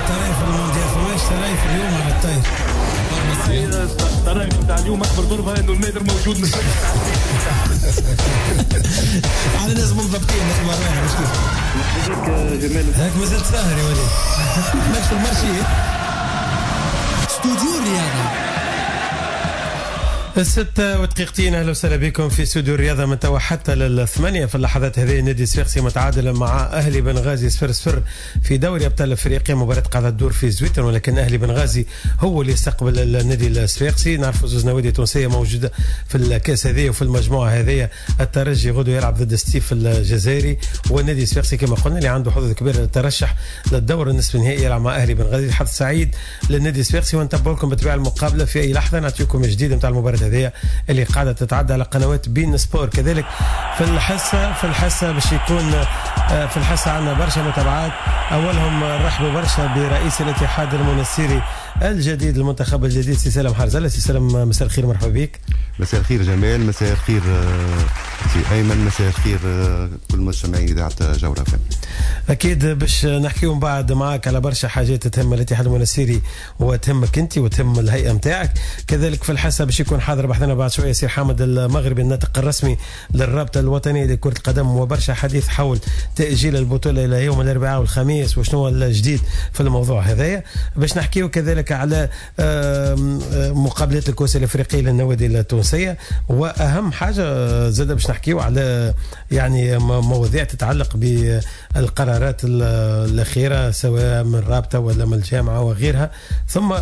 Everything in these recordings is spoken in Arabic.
الطريف المونديال فماش طريف اليوم على الطاير. الطريف بتاع اليوم اكبر ضربه انه الميدر موجود من على ناس منضبطين الاخبار وين مشكل جمال هاك مازلت ساهر يا وليد ماكش في المارشي. استوديو الرياضة 6 ودقيقتين. اهلا وسهلا بكم في استوديو الرياضه من توا حتى لل8 في اللحظات هذه. النادي الصفاقسي متعادل مع اهلي بنغازي 0-0 في دوري ابطال افريقيا. مباراه قاعده تدور في زويتر ولكن اهلي بنغازي هو اللي يستقبل النادي الصفاقسي. نعرفوا زوج نوادي تونسيه موجوده في الكاس هذه وفي المجموعه هذه. الترجي غدو يلعب ضد ستيف الجزائري والنادي الصفاقسي كما قلنا اللي عنده حظوظ كبيره للترشح للدور النصف النهائي يلعب مع اهلي بنغازي. حظ سعيد للنادي الصفاقسي ونتابع لكم بطبيعه المقابله في اي لحظه. نعطيكم جديد نتاع المباراه هذه اللي قاعده تتعدى على قنوات بين سبور. كذلك في الحصه باش يكون في الحصه عندنا برشا متابعات. اولهم رحبوا برشا برئيس الاتحاد المنسيري الجديد المنتخب الجديد سي سالم حرزله. سي سالم مساء الخير مرحبا بك. مساء الخير جمال، مساء الخير سي ايمن، مساء الخير كل مستمعي اذاعه جوله فن. اكيد باش نحكيو من بعد معك على برشا حاجات تهم الاتحاد المنسيري وتهمك انت وتهم الهيئه نتاعك. كذلك في الحصه باش يكون حاضر بحثنا بعد شويه سي حامد المغربي الناطق الرسمي للرابطه الوطنيه لكره القدم وبرشا حديث حول تاجيل البطوله الى يوم الاربعاء والخميس وشنو الجديد في الموضوع هذايا. باش نحكيو كذلك على مقابلات الكؤوس الافريقيه للنوادي التونسيه واهم حاجه زاد باش نحكيو على يعني مواضيع تتعلق بالقرارات الاخيره سواء من الرابطه ولا من الجامعه وغيرها. ثم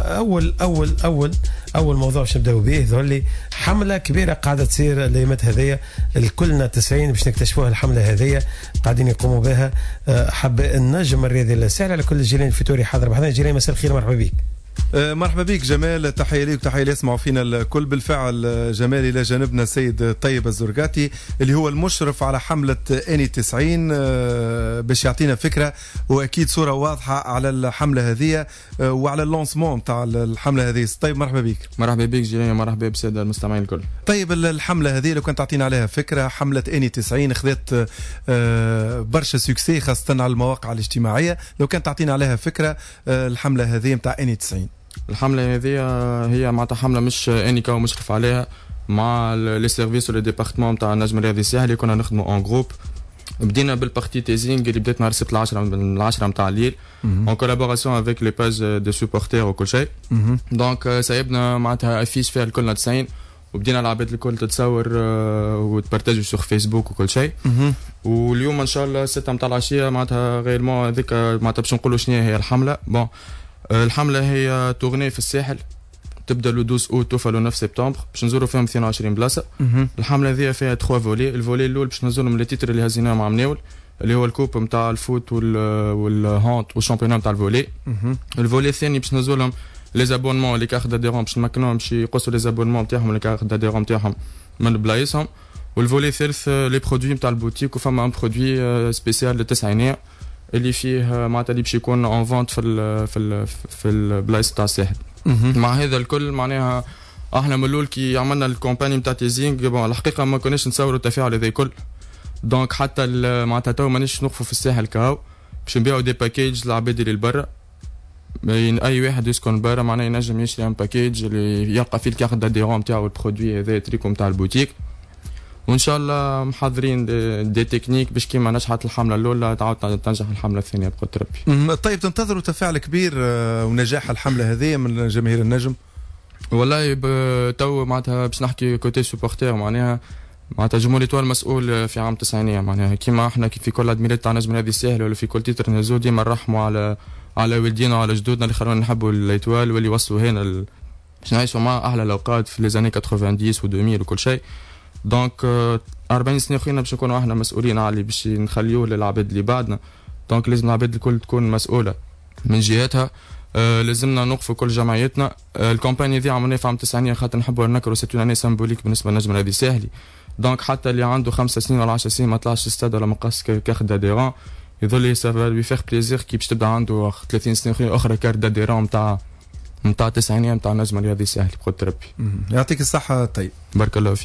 اول موضوع باش نبداو به ذولي حمله كبيره قاعده تصير الايامات هذيا الكلنا 90 باش نكتشفوها. الحمله هذيا قاعدين يقوموا بها حب النجم الرياضي الساهل على كل الجيران الفيتوري حاضر بحثنا. جيران مساء الخير مرحبا بك. مرحبا بك جمال، تحية ليك وتحية اللي يسمعوا فينا الكل. بالفعل جمال إلى جانبنا السيد طيب الزرقاتي اللي هو المشرف على حملة اني 90 باش يعطينا فكرة وأكيد صورة واضحة على الحملة هذه وعلى اللونسمون تاع الحملة هذه. طيب مرحبا بك. مرحبا بك جيران، مرحبا بالسادة المستمعين الكل. طيب الحملة هذه لو كنت تعطينا عليها فكرة، حملة اني 90 خذت برشا سوكسي خاصة على المواقع الاجتماعية، لو كنت تعطينا عليها فكرة الحملة هذه متاع اني 90. الحملة هذه هي معناتها حملة مش انيكا ومشرف عليها مع لي سيرفيس ولي ديبارتمون تاع النجم الرياضي الساهلي. كنا نخدموا اون جروب. بدينا بالبارتي تيزينغ اللي بدات نهار السبت 10 نتاع الليل اون كولابوراسيون افيك لي باج دي سوبورتير وكل شيء. دونك سايبنا معناتها افيش فيها الكلنا 90 وبدينا العباد الكل تتصور وتبارتاجي سور فيسبوك وكل شيء. واليوم ان شاء الله 6 نتاع العشيه معناتها غيرمون هذيك معناتها باش نقولوا شنو هي الحمله. بون الحمله هي تورني في الساحل تبدا لو 12 اوت توصل لو 9 سبتمبر باش نزوروا فيهم 22 بلاصه. الحمله هذه فيها 3 فولي. الفولي الاول باش نزوروا من لي تيتر اللي هزيناه مع مناول اللي هو الكوب نتاع الفوت والهانت والشامبيون نتاع الفولي. الفولي الثاني باش نزوروا لي زابونمون لي كارت داديرون باش نمكنوهم باش يقصوا لي زابونمون نتاعهم لي كارت داديرون نتاعهم من بلايصهم. والفولي الثالث لي برودوي نتاع البوتيك وفما ان برودوي سبيسيال للتسعينيه اللي فيه معناتها اللي باش يكون اون فونت في البلايص تاع الساحل. مع هذا الكل معناها احنا من الاول كي عملنا الكومباني نتاع تيزينغ بون الحقيقه ما كناش نصوروا التفاعل هذا الكل. دونك حتى معناتها تو مانيش نوقفوا في الساحل كاو باش نبيعوا دي باكيج للعباد اللي لبرا. اي واحد يسكن برا معناها ينجم يشري ان باكيج اللي يلقى فيه الكارت داديرون نتاعو البرودوي هذا تريكو نتاع البوتيك. وان شاء الله محضرين دي تكنيك باش كيما نجحت الحمله الاولى تعاود تنجح الحمله الثانيه بقدر ربي. طيب تنتظروا تفاعل كبير ونجاح الحمله هذه من جماهير النجم؟ والله تو معناتها باش نحكي كوتي سوبورتير معناها جمهور الايطوال مسؤول في عام 90 معناها كيما احنا في كل ادميرات تاع نجم الرياضي الساهل ولا في كل تيتر نزول ديما نرحموا على والدينا وعلى جدودنا اللي خلونا نحبوا الايطوال واللي وصلوا هنا باش نعيشوا مع احلى الاوقات في لي زاني 90 و2000 وكل شيء. دونك 40 سنه اخرين باش نكونوا احنا مسؤولين على اللي باش نخليوه للعباد اللي بعدنا. دونك لازم العباد الكل تكون مسؤوله من جهتها. لازمنا نوقفوا كل جمعيتنا. الكومباني ذي عملناها في عام 90 خاطر نحبوا نكروا سيتوناني سامبوليك بالنسبه للنجم الرياضي الساهلي. دونك حتى اللي عنده 5 سنين ولا 10 سنين ما طلعش الستاد ولا مقاس كارت داديرون يظل سافا لي فيغ بليزير كي باش تبدا عنده 30 سنه اخرى كارت داديرون نتاع 90 نتاع النجم الرياضي الساهلي بقدر ربي. يعطيك الصحه. طيب بارك الله فيك.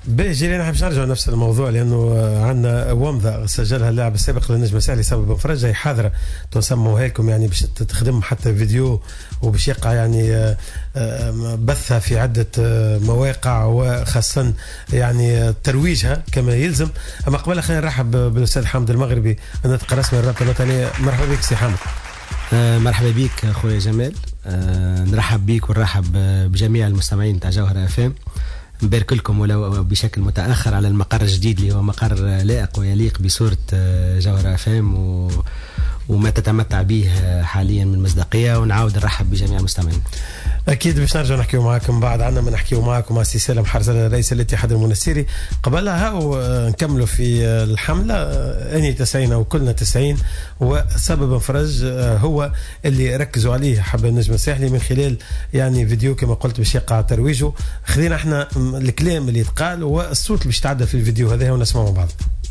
باجي انا باش نرجع نفس الموضوع لانه عندنا ومضه سجلها اللاعب السابق للنجم الساحلي سبب انفراج جاي حاضره تسموها لكم يعني باش تخدم حتى فيديو وباش يقع يعني بثها في عده مواقع وخاصه يعني ترويجها كما يلزم. اما قبل خلينا نرحب بالاستاذ حامد المغربي الناطق الرسمي للرابطه الوطنيه. مرحبا بك سي حامد. مرحبا بك اخويا جمال. نرحب بك ونرحب بجميع المستمعين تاع جوهرة اف ام. نبارك لكم ولو بشكل متاخر على المقر الجديد اللي هو مقر لائق ويليق بصوره جوهرة اف ام وما تتمتع به حاليا من مصداقيه. ونعاود نرحب بجميع المستمعين. اكيد باش نرجع نحكيو معاكم بعد. عندنا ما نحكيو معاكم مع سي سالم حرزله رئيس الاتحاد المنستيري. قبلها ونكملوا في الحمله اني 90 او كلنا 90 وسبب انفراج هو اللي ركزوا عليه حب النجم الساحلي من خلال يعني فيديو كما قلت باش يقع ترويجه. خذينا احنا الكلام اللي يتقال والصوت اللي باش يتعدى في الفيديو هذا ونسمعوا بعض.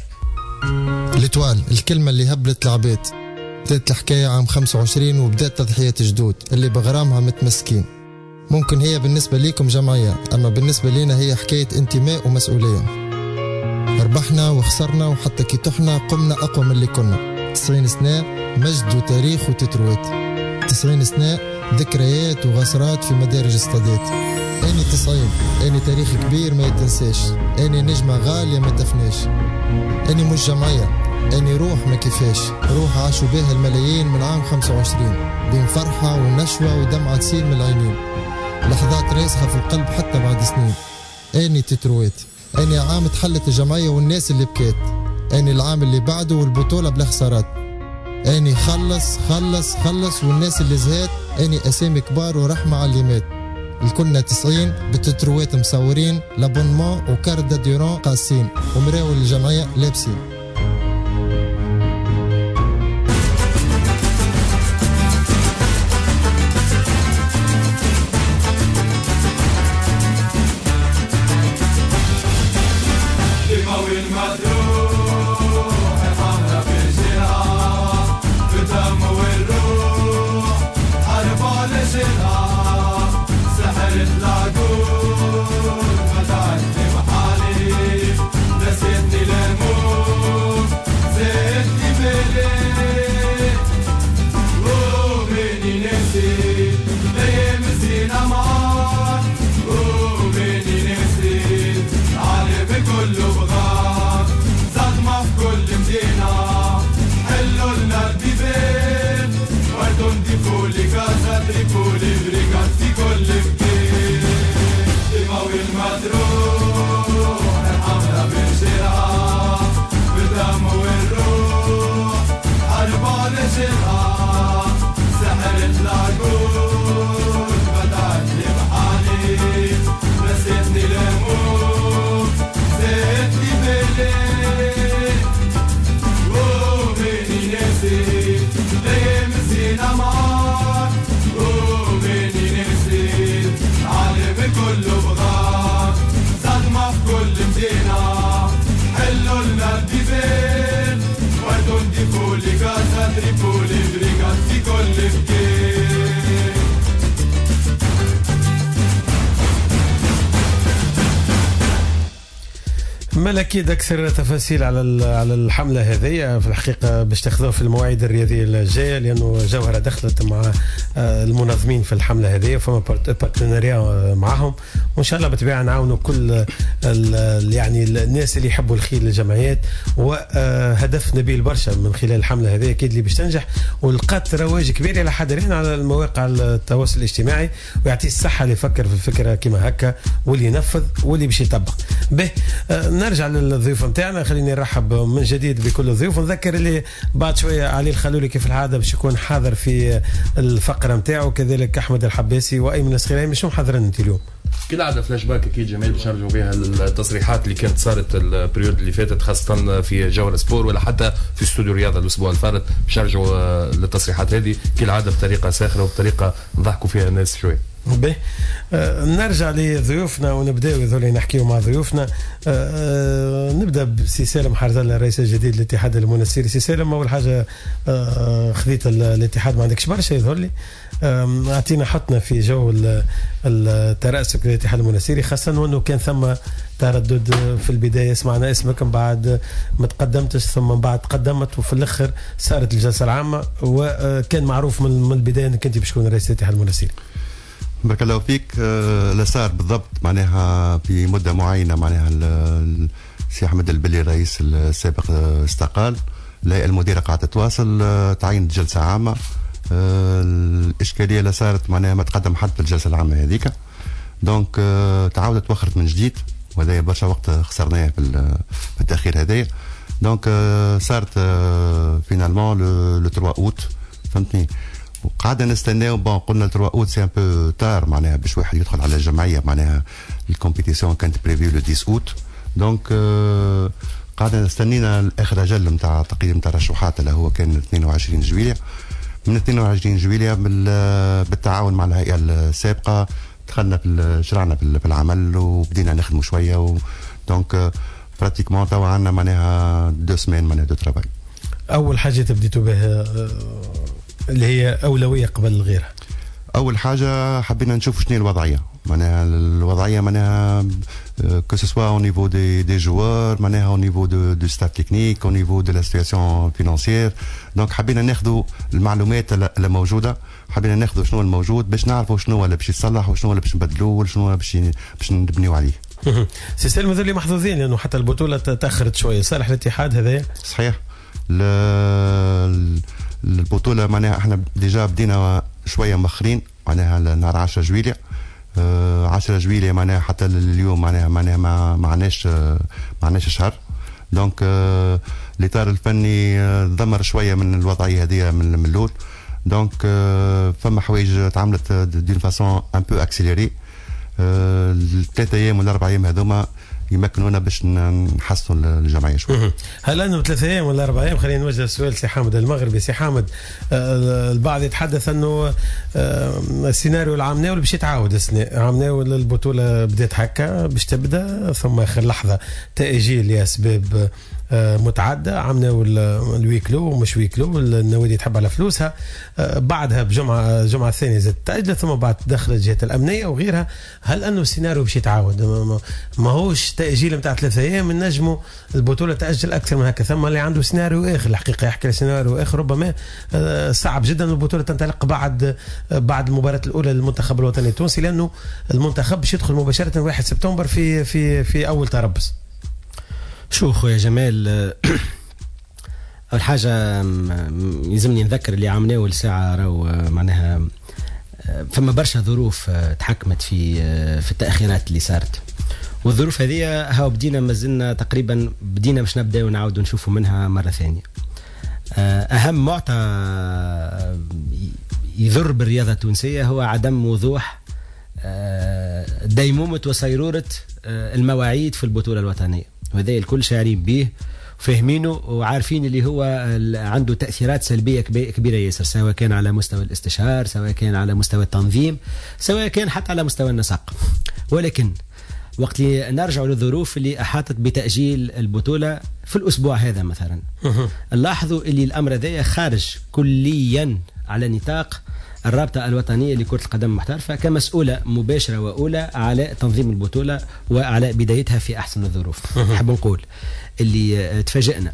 ليتوال الكلمه اللي هبلت العباد. بدات الحكايه عام 25 وبدات تضحيه جدود اللي بغرامها متمسكين. ممكن هي بالنسبة ليكم جمعية، أما بالنسبة لينا هي حكاية انتماء ومسؤولية. ربحنا وخسرنا وحتى كي تحنا قمنا أقوى من اللي كنا. 90 سنة مجد وتاريخ وتترويت. 90 سنة ذكريات وغسرات في مدارج الصدات. أني 90 أني تاريخ كبير ما يتنساش. أني نجمة غالية ما تفناش. أني مش جمعية، أني روح ما كيفاش. روح عاشوا بها الملايين من عام 25 بين فرحة ونشوة ودمعة تسيل من العينين. لحظات راسخة في القلب حتى بعد سنين. أني تترويت. أني عام تحلت الجمعية والناس اللي بكات. أني العام اللي بعده والبطولة بلا خسارات. أني خلص خلص خلص والناس اللي زهات. أني أسامي كبار ورحمة على اللي مات. الكلنا 90 بتترويت مصورين لابونمون وكارت ديوران قاسين ومراول الجمعية لابسين. أكيد أكثر تفاصيل على الحملة هذه في الحقيقة باش تاخذوها في المواعيد الرياضية الجاية لأنه جوهرة دخلت مع المنظمين في الحملة هذه وفما بارتنريا معهم وإن شاء الله بالطبيعة نعاونوا كل يعني الناس اللي يحبوا الخير للجمعيات. وهدف نبيل برشا من خلال الحملة هذه أكيد اللي باش تنجح ولقات رواج كبير إلى حاضرين على المواقع التواصل الاجتماعي ويعطيه الصحة اللي يفكر في الفكرة كما هكا واللي ينفذ واللي باش يطبق به. نرجع للضيوف نتاعنا. خليني نرحب من جديد بكل الضيوف ونذكر اللي بعد شويه علي الخلولي كيف العاده باش يكون حاضر في الفقره نتاعو كذلك احمد الحباسي وايمن السخيراني. شنو حاضرين انت اليوم؟ كالعاده فلاش باك اكيد جميل باش نرجعوا بها التصريحات اللي كانت صارت البريود اللي فاتت خاصه في جوهرة سبور ولا حتى في استوديو الرياضه الاسبوع الفارط. باش نرجعوا للتصريحات هذه كالعاده بطريقه ساخره وبطريقه نضحكوا فيها الناس شويه. به نرجع لضيوفنا ونبداو يظل نحكيو مع ضيوفنا. نبدا بسي سالم حرزله الرئيس الجديد للاتحاد المنسيري. سي سالم، اول حاجه خذيت الاتحاد، ما عندكش برشا يظهر لي، اعطينا حطنا في جو الترأسك للاتحاد المنسيري، خاصه وانه كان ثم تردد في البدايه، سمعنا اسمك من بعد ما تقدمتش، ثم من بعد تقدمت، وفي الاخر صارت الجلسه العامه، وكان معروف من البدايه انك انت باش تكون رئيس الاتحاد المنسيري. بارك الله فيك. لا صار بالضبط معناها في مده معينه، معناها السي احمد البلي الرئيس السابق استقال، الهيئه المديره قاعده تواصل، تعينت جلسه عامه. الاشكاليه اللي صارت معناها ما تقدم حد في الجلسه العامه هذيك، دونك تعاودت توخرت من جديد، وهذا برشا وقت خسرناه في التاخير هذايا. دونك صارت فينالمون لو 3 اوت، فهمتني، وقعدنا نستناو. بون قلنا 3 اوت سي ان بو تار معناها باش واحد يدخل على الجمعيه، معناها الكومبيتيسيون كانت بريفيو لو 10 اوت. دونك قعدنا استنينا اخر اجل نتاع تقييم الترشحات اللي هو كان 22 جويلية. من 22 جويلية بالتعاون مع الهيئه السابقه دخلنا شرعنا في العمل وبدينا نخدموا شويه، دونك براتيكمون توا عندنا معناها 2 سمان معناها دو ترافاي. اول حاجه تبديتوا بها اللي هي اولويه قبل غيرها؟ اول حاجه حبينا نشوف شنو الوضعيه، معناها الوضعيه معناها que ce soit au niveau des joueurs, معناها au niveau du staff technique, au niveau de la situation financière. donc حبينا ناخذوا المعلومات اللي موجوده، حبينا ناخذوا شنو الموجود باش نعرفوا شنو اللي باش يصلح وشنو اللي باش نبدلوه وشنو باش نبنيو عليه. سي سالم، هذول محظوظين لانه حتى البطوله تاخرت شويه، صالح الاتحاد هذايا. صحيح. البطوله معناها احنا ديجا بدينا شويه مخرين، معناها نهار 10 جويلية 10 جويلية معناها حتى اليوم معناها ما عناش شهر. دونك الاطار الفني ضمر شويه من الوضعيه هذه من الاول. دونك فما حوايج تعملت دون فاسون ان بو اكسيليري. الثلاثة ايام ولا 4 ايام هذوما يمكنونا باش نحسنوا الجمعيه شويه. هل انه 3 ايام ولا 4 ايام؟ خلينا نوجه السؤال سي حامد المغربي. سي حامد، البعض يتحدث انه السيناريو العام ناول باش يتعاود، عام ناول البطوله بدات هكا باش تبدا، ثم اخر لحظه تاجيل لاسباب متعدده، عملنا الويكلو ومش ويكلو، النوادي تحب على فلوسها، بعدها جمعه ثانيه زادت تاجلت، ثم بعد تدخل الجهات الامنيه وغيرها. هل انه السيناريو باش يتعاود؟ ما هوش تاجيل نتاع 3 ايام، نجموا البطوله تاجل اكثر من هكا. ثم اللي عنده سيناريو اخر الحقيقه يحكي سيناريو اخر، ربما صعب جدا البطوله تنطلق بعد المباراه الاولى للمنتخب الوطني التونسي، لانه المنتخب باش يدخل مباشره 1 سبتمبر في اول تربص. شو خويا جمال، اول حاجه يلزمني نذكر اللي عملناه الساعه راهو معناها فما برشا ظروف تحكمت في التاخيرات اللي صارت، والظروف هذه هاو بدينا مازلنا تقريبا بدينا باش نبداو نعاودوا نشوفوا منها مره ثانيه. اهم معطى يضر بالرياضه التونسيه هو عدم وضوح ديمومه وصيروره المواعيد في البطوله الوطنيه، وهذا الكل شاعرين به وفاهمينه وعارفين اللي هو عنده تأثيرات سلبية كبيرة ياسر، سواء كان على مستوى الاستشهار، سواء كان على مستوى التنظيم، سواء كان حتى على مستوى النسق. ولكن وقت اللي نرجع للظروف اللي أحاطت بتأجيل البطولة في الأسبوع هذا مثلا، نلاحظوا اللي الأمر هذا خارج كليا على نطاق الرابطة الوطنية لكرة القدم المحترفة كمسؤولة مباشرة وأولى على تنظيم البطولة وعلى بدايتها في أحسن الظروف. نحب نقول اللي تفاجئنا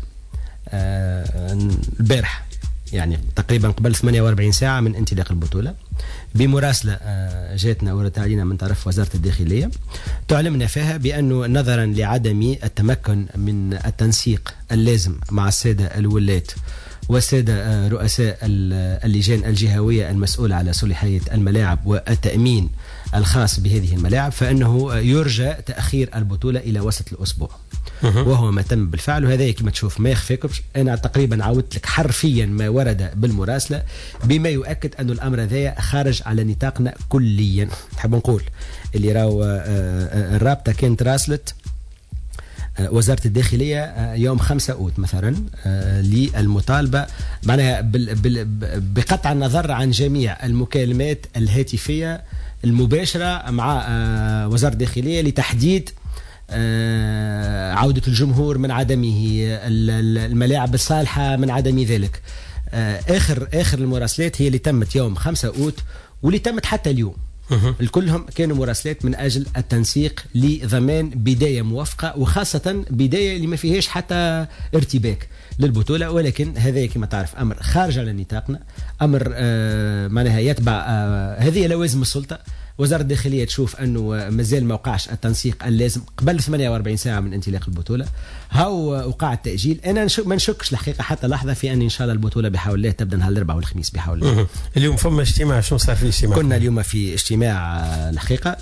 البارح، يعني تقريبا قبل 48 ساعة من انطلاق البطولة، بمراسلة جاتنا ورد علينا من طرف وزارة الداخلية تعلمنا فيها بأنه نظرا لعدم التمكن من التنسيق اللازم مع السادة الولاة والسادة رؤساء اللجان الجهوية المسؤولة على صلاحية الملاعب والتأمين الخاص بهذه الملاعب، فإنه يرجى تأخير البطولة إلى وسط الأسبوع، وهو ما تم بالفعل. وهذا كما تشوف ما يخفيكمش، أنا تقريبا عودت لك حرفيا ما ورد بالمراسلة بما يؤكد أن الأمر ذا خارج على نطاقنا كليا. نحب نقول اللي راهو الرابطة كانت راسلت وزارة الداخلية يوم 5 أوت مثلا للمطالبة معناها بقطع النظر عن جميع المكالمات الهاتفية المباشرة مع وزارة الداخلية لتحديد عودة الجمهور من عدمه، الملاعب الصالحة من عدم ذلك. آخر المراسلات هي اللي تمت يوم 5 أوت واللي تمت حتى اليوم. الكلهم كانوا مراسلات من أجل التنسيق لضمان بداية موفقة، وخاصة بداية اللي ما فيهاش حتى ارتباك للبطولة. ولكن هذا كما تعرف أمر خارج على نطاقنا، أمر معناها يتبع هذه لوازم السلطة. وزارة الداخلية تشوف أنه مازال ما وقعش التنسيق اللازم قبل 48 ساعة من انطلاق البطولة، هاو وقع التأجيل. أنا ما نشكش الحقيقة حتى لحظة في أن إن شاء الله البطولة بحول الله تبدأ نهار الأربعاء والخميس بحول الله. اليوم فما اجتماع، شنو صار في الاجتماع؟ كنا اليوم في اجتماع الحقيقة،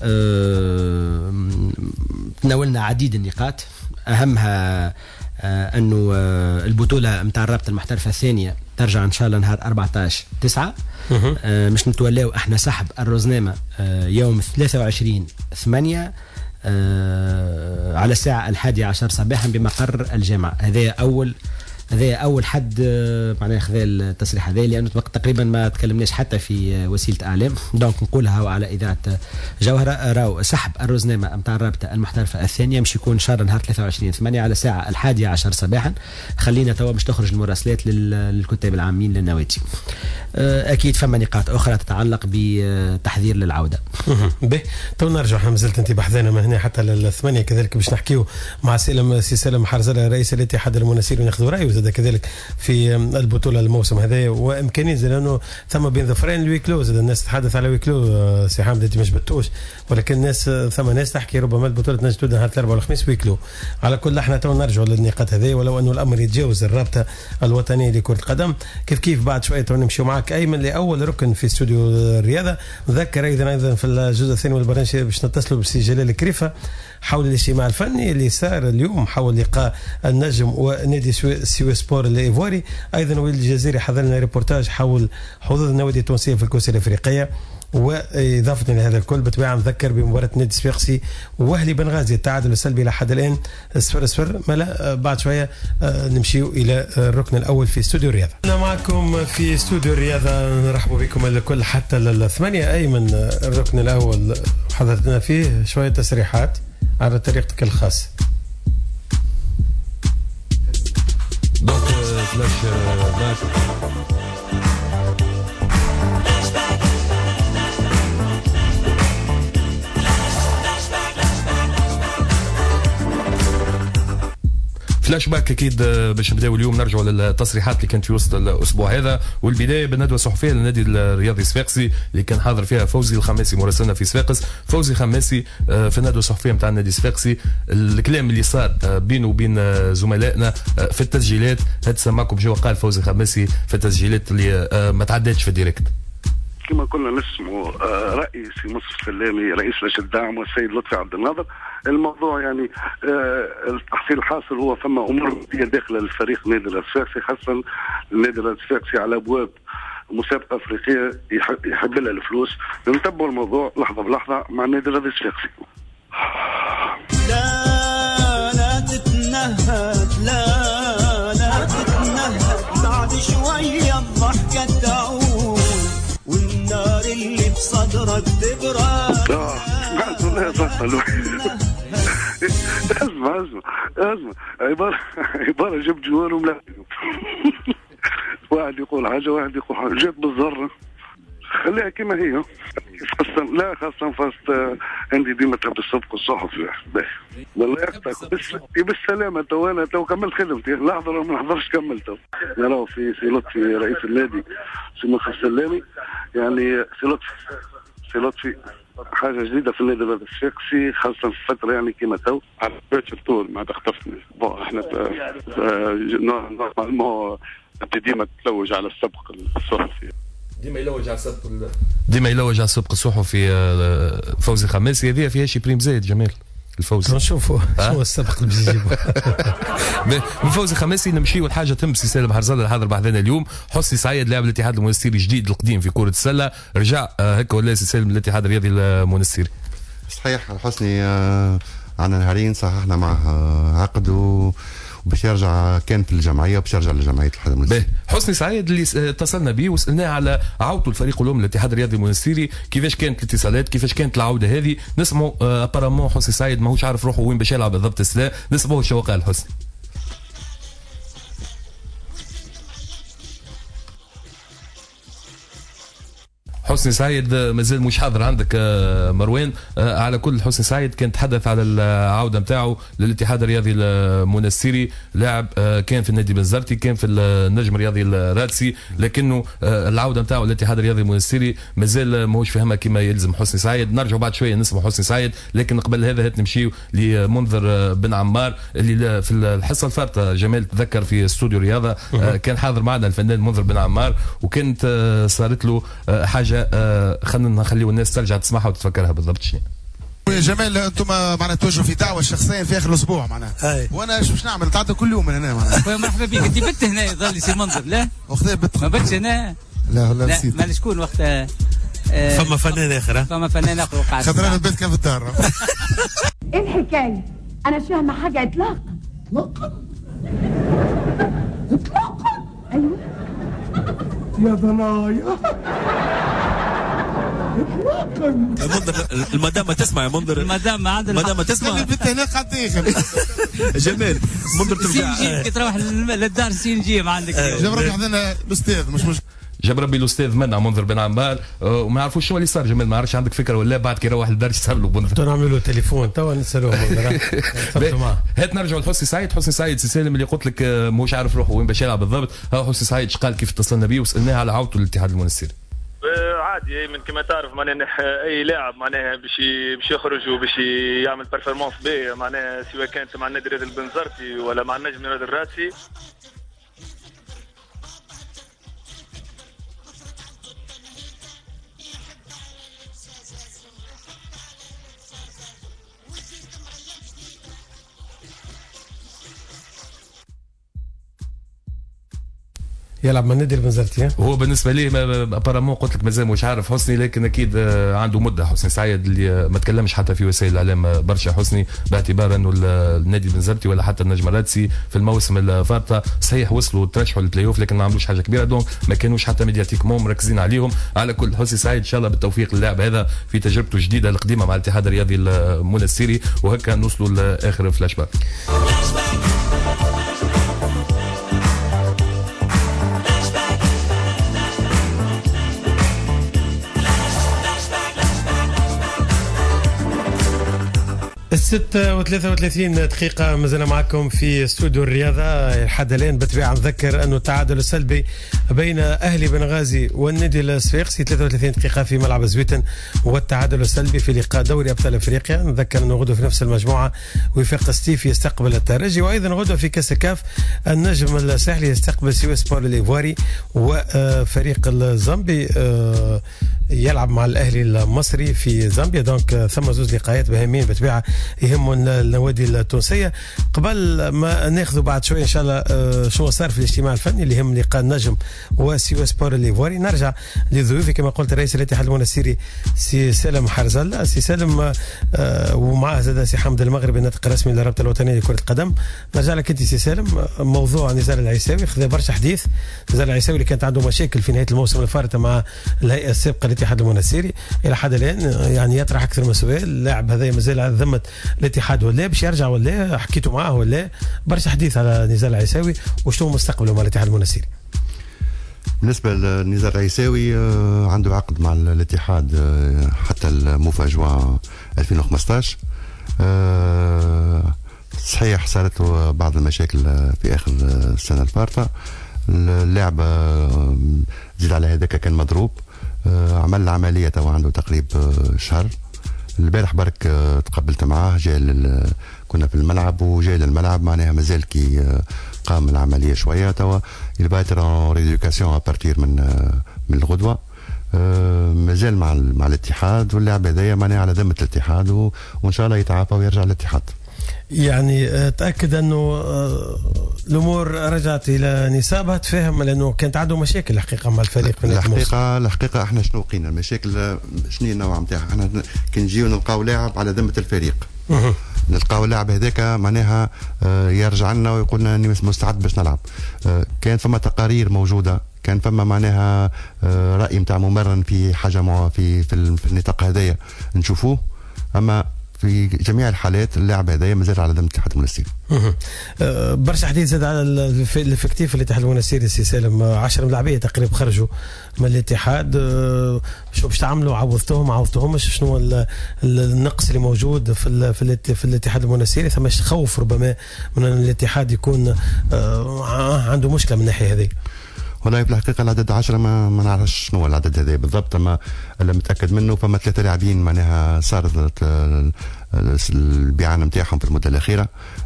تناولنا عديد النقاط، أهمها أنه البطولة متاع الرابطة المحترفة الثانية ترجع إن شاء الله نهار 14/9. مش نتولاو احنا سحب الروزنامة يوم 23/8 على الساعة 11 صباحا بمقر الجامعة. هذا أول حد معناه خذا التصريح هذا، لأنه تقريبا ما تكلمناش حتى في وسيلة إعلام. دونك نقولها على إذاعة جوهرة، راو سحب الروزنامة متاع الرابطة المحترفة الثانية مش يكون شهر نهار 23/8 على الساعة 11 صباحا. خلينا توا باش تخرج المراسلات للكتاب العامين للنوادي. أكيد فما نقاط أخرى تتعلق بتحذير للعودة. به تو نرجع، احنا مازلت انت بحثنا من هنا حتى لل8 كذلك باش نحكيو مع سي سالم حرزلة رئيس الاتحاد المنسير وناخذوا رأيه زاد كذلك في البطولة الموسم هذا، وإمكانية لأنه ثم بين ظفرين الويكلو. زاد الناس تتحدث على ويكلو سي حامد، انت مش بتوش، ولكن الناس ثم ناس تحكي ربما البطولة تنجم تبدا نهار الأربعاء والخميس ويكلو. على كل احنا تو نرجعوا للنقاط هذه، ولو انه الامر يتجاوز الرابطة الوطنية لكرة القدم. كيف بعد شوية تو نمشيو معك أيمن لأول ركن في استوديو الرياضة. نذكر أيضا في الجزء الثاني من البرنامج باش نتصلوا بسي جلال الكريفة حول الاجتماع الفني اللي صار اليوم حول لقاء النجم ونادي سيوي سبور الايفواري. ايضا وليد الجزيري حضر لنا ريبورتاج حول حظوظ النوادي التونسيه في الكؤوس الافريقيه. واضافه الى هذا الكل بطبيعه نذكر بمباراه نادي صفاقسي واهلي بنغازي، التعادل السلبي لحد الان 0-0. ملا بعد شويه نمشيو الى الركن الاول في استوديو الرياضه. انا معكم في استوديو الرياضه، نرحب بكم الكل حتى لل8. ايمن، الركن الاول حضرتنا فيه شويه تصريحات على طريقتك الخاصة. دونك فلاش باك فلاش باك اكيد باش نبداو اليوم. نرجعوا للتصريحات اللي كانت في وسط الاسبوع هذا، والبدايه بالندوه الصحفيه للنادي الرياضي صفاقسي اللي كان حاضر فيها فوزي الخماسي مراسلنا في صفاقس. فوزي خماسي في الندوه الصحفيه نتاع النادي صفاقسي، الكلام اللي صار بينه وبين زملائنا في التسجيلات هاد سماكم جو قال فوزي خماسي في التسجيلات اللي ما تعدتش في الديريكت. كما كنا نسمعوا رأي سي مصطفى سلامي رئيس لجنة الدعم والسيد لطفي عبد الناظر. الموضوع يعني التحصيل الحاصل هو فما امور داخل الفريق نادي الصفاقسي، خاصه النادي الصفاقسي على ابواب مسابقه افريقيه يحب لها الفلوس. نتبعوا الموضوع لحظه بلحظه مع النادي الصفاقسي. لا تتنهد، لا تتنهد، بعد شويه الضحكه تعود والنار اللي بصدرك تبرد. اسمع عبارة جبت جوار وملا واحد يقول حاجة واحد يقول حاجة، جات بالضرة خليها كما هي. خاصة فاست عندي ديما تحب الصدق الصحفي. والله يقطعك بالسلامة. انا كملت خدمتي، لحظة ما نحضرش كملت. نراه في سي لطفي رئيس النادي سي مصطفى السلامي، يعني سي لطفي حاجة جديدة في النادي الصفاقسي خاصة في فترة يعني كما تو على بيت الطول ما تختفني. احنا نورمالمون انت ديما تلوج على السبق الصحفي، ديما يلوج على السبق الصحفي. فوزي خماسي هذه فيها شي بريم زايد جمال الفوزي. نشوفوا شو السبق اللي باش يجيبوا. من فوزي خماسي نمشيو لحاجه تم سي سالم حرزلة اللي حاضر بحثنا اليوم. حسني سعيد لاعب الاتحاد المنستيري الجديد القديم في كره السله رجع هكا ولا سي سالم الاتحاد الرياضي المنستيري؟ صحيح حسني عندنا نهارين صححنا معه عقد وباش يرجع كان في الجمعيه وباش يرجع لجمعيه الاتحاد المنستيري. حسني سعيد اللي اتصلنا به وسالناه على عودته الفريق الام للاتحاد الرياضي المنستيري، كيفاش كانت الاتصالات، كيفاش كانت العوده هذه. نسمعوا ابارامون حسني سعيد ماهوش عارف روحه وين باش يلعب بالضبط السلا، نسمعوا شو قال حسني. حسني سعيد مازال مش حاضر عندك مروان. على كل حسني سعيد كان تحدث على العوده نتاعو للاتحاد الرياضي المنستيري، لاعب كان في النادي بنزرتي، كان في النجم الرياضي الرادسي، لكنه العوده نتاعو للاتحاد الرياضي المنستيري مازال ماهوش فاهمها كما يلزم. حسني سعيد نرجعوا بعد شويه نسمع حسني سعيد، لكن قبل هذا هات نمشيو لمنذر بن عمار اللي في الحصه الفارطه جمال تذكر في استوديو رياضه كان حاضر معنا الفنان منذر بن عمار، وكانت صارت له حاجه خلينا نخليو الناس ترجع تسمعها وتتفكرها بالضبط شنو. يا جمال انتم معناها توجهوا في دعوه شخصيا في اخر الاسبوع معناها، وانا شو باش نعمل نتعدى كل يوم من هنا معناها. مرحبا بك، انت بت هنا ظل لي سي منظر؟ لا وقتها بت ما بتش هنا. لا نسيت. ما شكون وقتها؟ فما فنان اخر. فما فنان اخر وقع. خاطر انا البيت كان في الدار. ايه الحكايه؟ انا مش فاهمه حاجه. اطلاقا ايوه يا ضنايا منظر المدام ما تسمع يا منظر، المدام ما عندها المدام ما تسمع. البنت هنا قاعد جمال منظر ترجع كي تروح للدار سينجي ما عندك. جاب ربي حضرنا الاستاذ مش جاب ربي الاستاذ منع منذر بن عمار وما عرفوش شنو اللي صار. جمال ما عرفش عندك فكره ولا بعد كي يروح للدار صار له منذر. تو نعملوا له تليفون تو نسالوه منذر. هات نرجعوا لحسني سعيد. حسني سعيد سي سالم اللي قلت لك مش عارف روحه وين باش يلعب بالضبط. ها حسني سعيد قال كيف اتصلنا به وسالناه على عودته للاتحاد المنستيري. عادي من كما تعرف معناها اي لاعب معناها باش يخرج وباش يعمل بيرفورمانس باهيه معناها سواء كانت مع النادي الرياضي البنزرتي ولا مع النجم الرياضي الراسي. يلعب مع النادي البنزرتي. هو بالنسبه لي ابارامون قلت لك مازال مش عارف حسني، لكن اكيد عنده مده. حسني سعيد اللي ما تكلمش حتى في وسائل الاعلام برشا حسني، باعتبار انه النادي البنزرتي ولا حتى النجم الرادسي في الموسم الفارطه صحيح وصلوا ترشحوا للبلاي اوف لكن ما عملوش حاجه كبيره، دونك ما كانوش حتى ميدياتيكمون مركزين عليهم. على كل حسني سعيد ان شاء الله بالتوفيق للاعب هذا في تجربته الجديده القديمه مع الاتحاد الرياضي المنستيري، وهكا نوصلوا لاخر فلاش باك. 6:33 دقيقة مازلنا معكم في استوديو الرياضة. لحد الآن بالطبيعة نذكر أنه التعادل السلبي بين أهلي بنغازي والنادي الصفاقسي 33 دقيقة في ملعب زويتن، والتعادل السلبي في لقاء دوري أبطال أفريقيا. نذكر أنه غدوة في نفس المجموعة وفاق ستيف يستقبل الترجي، وأيضا غدوة في كأس الكاف النجم الساحلي يستقبل سيو سبور الإيفواري، وفريق الزامبي يلعب مع الأهلي المصري في زامبيا. دونك ثم زوج لقاءات مهمين بالطبيعة يهمون النوادي التونسيه. قبل ما ناخذ بعد شويه ان شاء الله شو صار في الاجتماع الفني اللي يهم لقاء النجم وسيو سبور الإيفواري، نرجع لضيوفي كما قلت رئيس الاتحاد المنستيري سي سالم حرزل. سي سالم ومعه زاد سي حمد المغربي الناطق الرسمي للرابطه الوطنيه لكره القدم. نرجع لك انت سي سالم، موضوع نزار العيساوي خذ برشا حديث. نزار العيساوي اللي كانت عنده مشاكل في نهايه الموسم الفارط مع الهيئه السابقه للاتحاد المنستيري، الى حد الان يعني يطرح اكثر من سؤال. اللاعب هذا مازال على ذمه الاتحاد ولا باش يرجع ولا حكيتوا معاه ولا؟ برشا حديث على نزار العيساوي وشنو مستقبله مع الاتحاد المنستيري. بالنسبه لنزار العيساوي عنده عقد مع الاتحاد حتى المفاجاه 2015. صحيح صارت له بعض المشاكل في اخر السنه الفارطه. اللاعب زيد على هذاك كان مضروب، عمل العمليه تو عنده تقريب شهر. البارح برك تقبلت معاه، جاي كنا في الملعب وجاي للملعب معناها مازال كي قام العمليه شويه توا يباتر اون ريديوكاسيون ابارتير من الغدوه. مازال مع الاتحاد، واللاعب هذايا معناها على ذمه الاتحاد وان شاء الله يتعافى ويرجع للاتحاد. يعني تأكد أنه الأمور رجعت إلى نسابها، تفهم لأنه كانت عنده مشاكل الحقيقة مع الفريق. الحقيقة احنا شنو لقينا المشاكل؟ شنو النوع نتاعها؟ احنا كي نجيو نلقاو لاعب على ذمة الفريق، نلقاو اللاعب هذاك معناها يرجع لنا ويقول لنا اني مستعد باش نلعب. كان فما تقارير موجودة، كان فما معناها رأي نتاع ممرن في حاجة في النطاق هذايا نشوفوه، اما في جميع الحالات اللاعب هذايا مازال على ذمة الاتحاد المنستيري. برشا حديث زاد على الافكتيف الاتحاد المنستيري سي سالم. 10 ملاعبيه تقريبا خرجوا من الاتحاد. شو باش تعملوا؟ عوضتهمش؟ شنو النقص اللي موجود في الاتحاد المنستيري؟ ثم خوف ربما من ان الاتحاد يكون عنده مشكله من الناحيه هذه. والله في الحقيقه العدد 10 ما نعرفش شنو العدد هذا بالضبط، اما اللي متاكد منه فما 3 لاعبين معناها صارت البيعان نتاعهم في المده الاخيره.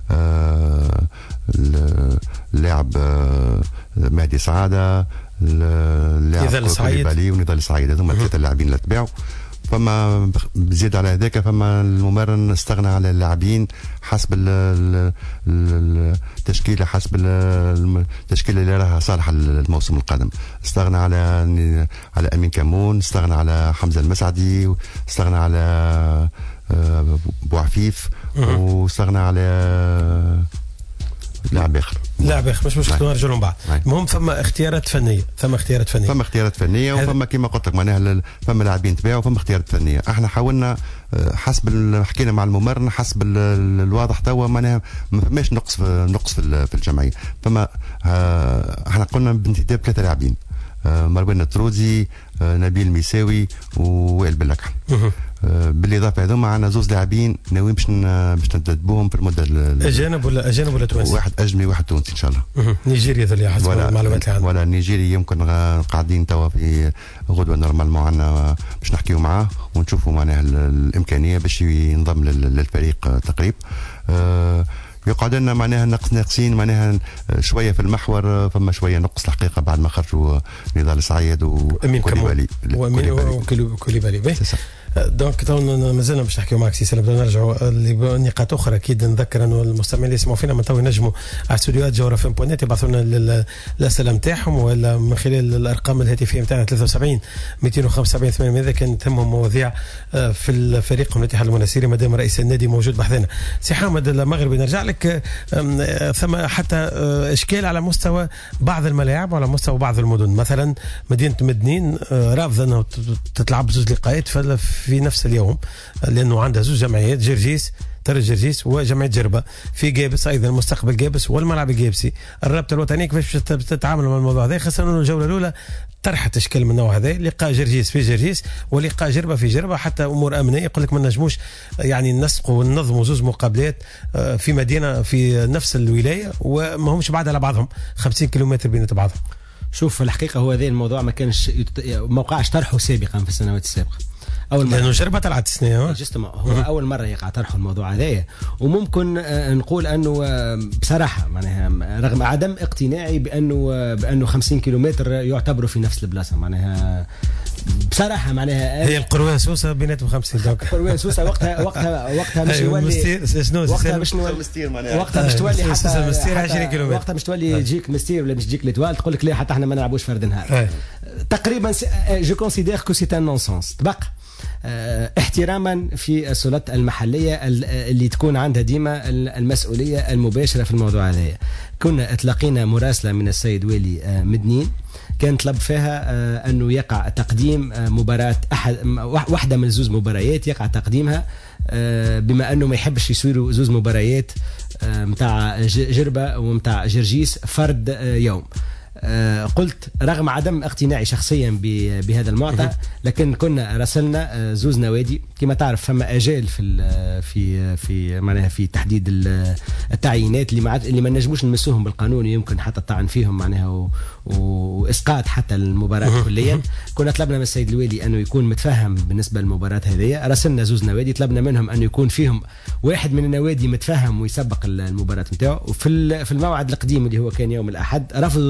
اللاعب مهدي سعاده، اللاعب كوليبالي ونضال السعيد، هذوما 3 لاعبين اللي تباعوا. فما زيد على هذاك فما الممرن استغنى على اللاعبين حسب التشكيله، حسب التشكيله اللي راها صالحه الموسم القادم. استغنى على امين كمون، استغنى على حمزه المسعدي، استغنى على بوعفيف، واستغنى على لاعب اخر مش مشكلة، نرجع لهم بعد. المهم فما اختيارات فنيه، فما اختيارات فنيه وفما كما قلت لك معناها فما لاعبين تباعوا وفما اختيارات فنيه. احنا حاولنا حسب حكينا مع الممرن حسب الواضح توا معناها ما فماش نقص في الجمعيه. فما احنا قلنا بانتداب 3 لاعبين، مروان التروزي، نبيل ميساوي، ووائل بلكح. بالاضافه هذوما عندنا 2 لاعبين ناويين باش نتدبوهم في المده. اجانب ولا توانسي؟ واحد اجنبي وواحد تونسي ان شاء الله. نيجيريا ذولي حسب المعلومات اللي عندنا. ولا نيجيري يمكن قاعدين توا في غدوه نورمالمون عندنا باش نحكيو معاه ونشوفوا معناها الامكانيه باش ينضم للفريق تقريب. يقعد لنا معناها ناقصين معناها شويه في المحور، فما شويه نقص الحقيقه بعد ما خرجوا نضال السعيد وكوليبالي. دونك مازلنا باش نحكيو معك سي سلام. نرجعوا لنقاط اخرى. اكيد نذكر انه المستمعين اللي يسمعوا فينا من تو ينجموا على استوديوهات جوهره فم بوينت يبعثوا لنا الاسئله نتاعهم، ولا من خلال الارقام الهاتفيه نتاعنا 73 275 800 اذا كان تهمهم مواضيع في الفريق من الاتحاد المنستيري مادام رئيس النادي موجود بحثنا. سي حامد المغربي، نرجع لك. ثم حتى اشكال على مستوى بعض الملاعب وعلى مستوى بعض المدن، مثلا مدينه مدنين رافضه انه تتلعب 2 لقاءات في نفس اليوم، لانه عندها 2 جمعيات، ترى جرجيس وجمعيه جربه في جابس، ايضا مستقبل جابس والملعب الجابسي. الرابطه الوطنيه كيفاش تتعامل مع الموضوع هذا؟ خاصه انه الجوله الاولى طرحت اشكال من النوع هذا، لقاء جرجيس في جرجيس ولقاء جربه في جربه، حتى امور امنيه يقول لك ما نجموش يعني نسقوا وننظموا 2 مقابلات في مدينه في نفس الولايه وما همش بعاد على بعضهم 50 كيلومتر بين بعضهم. شوف الحقيقه هو هذا الموضوع ما كانش ما وقعش طرحه سابقا في السنوات السابقه. اول مره لانه جربه طلعت السنه هو اول مره يقع طرح الموضوع هذايا. وممكن نقول انه بصراحه معناها رغم عدم اقتناعي بانه 50 كيلومتر يعتبروا في نفس البلاصه، معناها بصراحه معناها هي القروان سوسه بيناتهم 50 دونك القروان سوسه وقتها مش يولي وقتها مش تولي حتى مستير 20 كيلومتر، وقتها مش تولي يجيك مستير ولا مش تجيك ليتوال تقول لك لا حتى احنا ما نلعبوش فرد نهار. تقريبا جو كونسيدير كو سي ان نون سونس. تبقى احتراما في السلطات المحلية اللي تكون عندها ديما المسؤولية المباشرة في الموضوع هذا. كنا اتلقينا مراسلة من السيد والي مدنين كان طلب فيها أنه يقع تقديم مباراة واحدة من 2 مباريات يقع تقديمها، بما أنه ما يحبش يصيروا 2 مباريات متاع جربة ومتاع جرجيس فرد يوم. قلت رغم عدم اقتناعي شخصيا بهذا المعطى، لكن كنا راسلنا 2 نوادي كما تعرف. فما اجال في معناها في تحديد التعيينات اللي ما نجموش نمسوهم بالقانون، يمكن حتى الطعن فيهم معناها واسقاط حتى المباراه كليا. كنا طلبنا من السيد الوالي انه يكون متفهم بالنسبه للمباراه هذه. راسلنا 2 نوادي طلبنا منهم انه يكون فيهم واحد من النوادي متفهم ويسبق المباراه نتاعو. وفي الموعد القديم اللي هو كان يوم الاحد رفضوا 2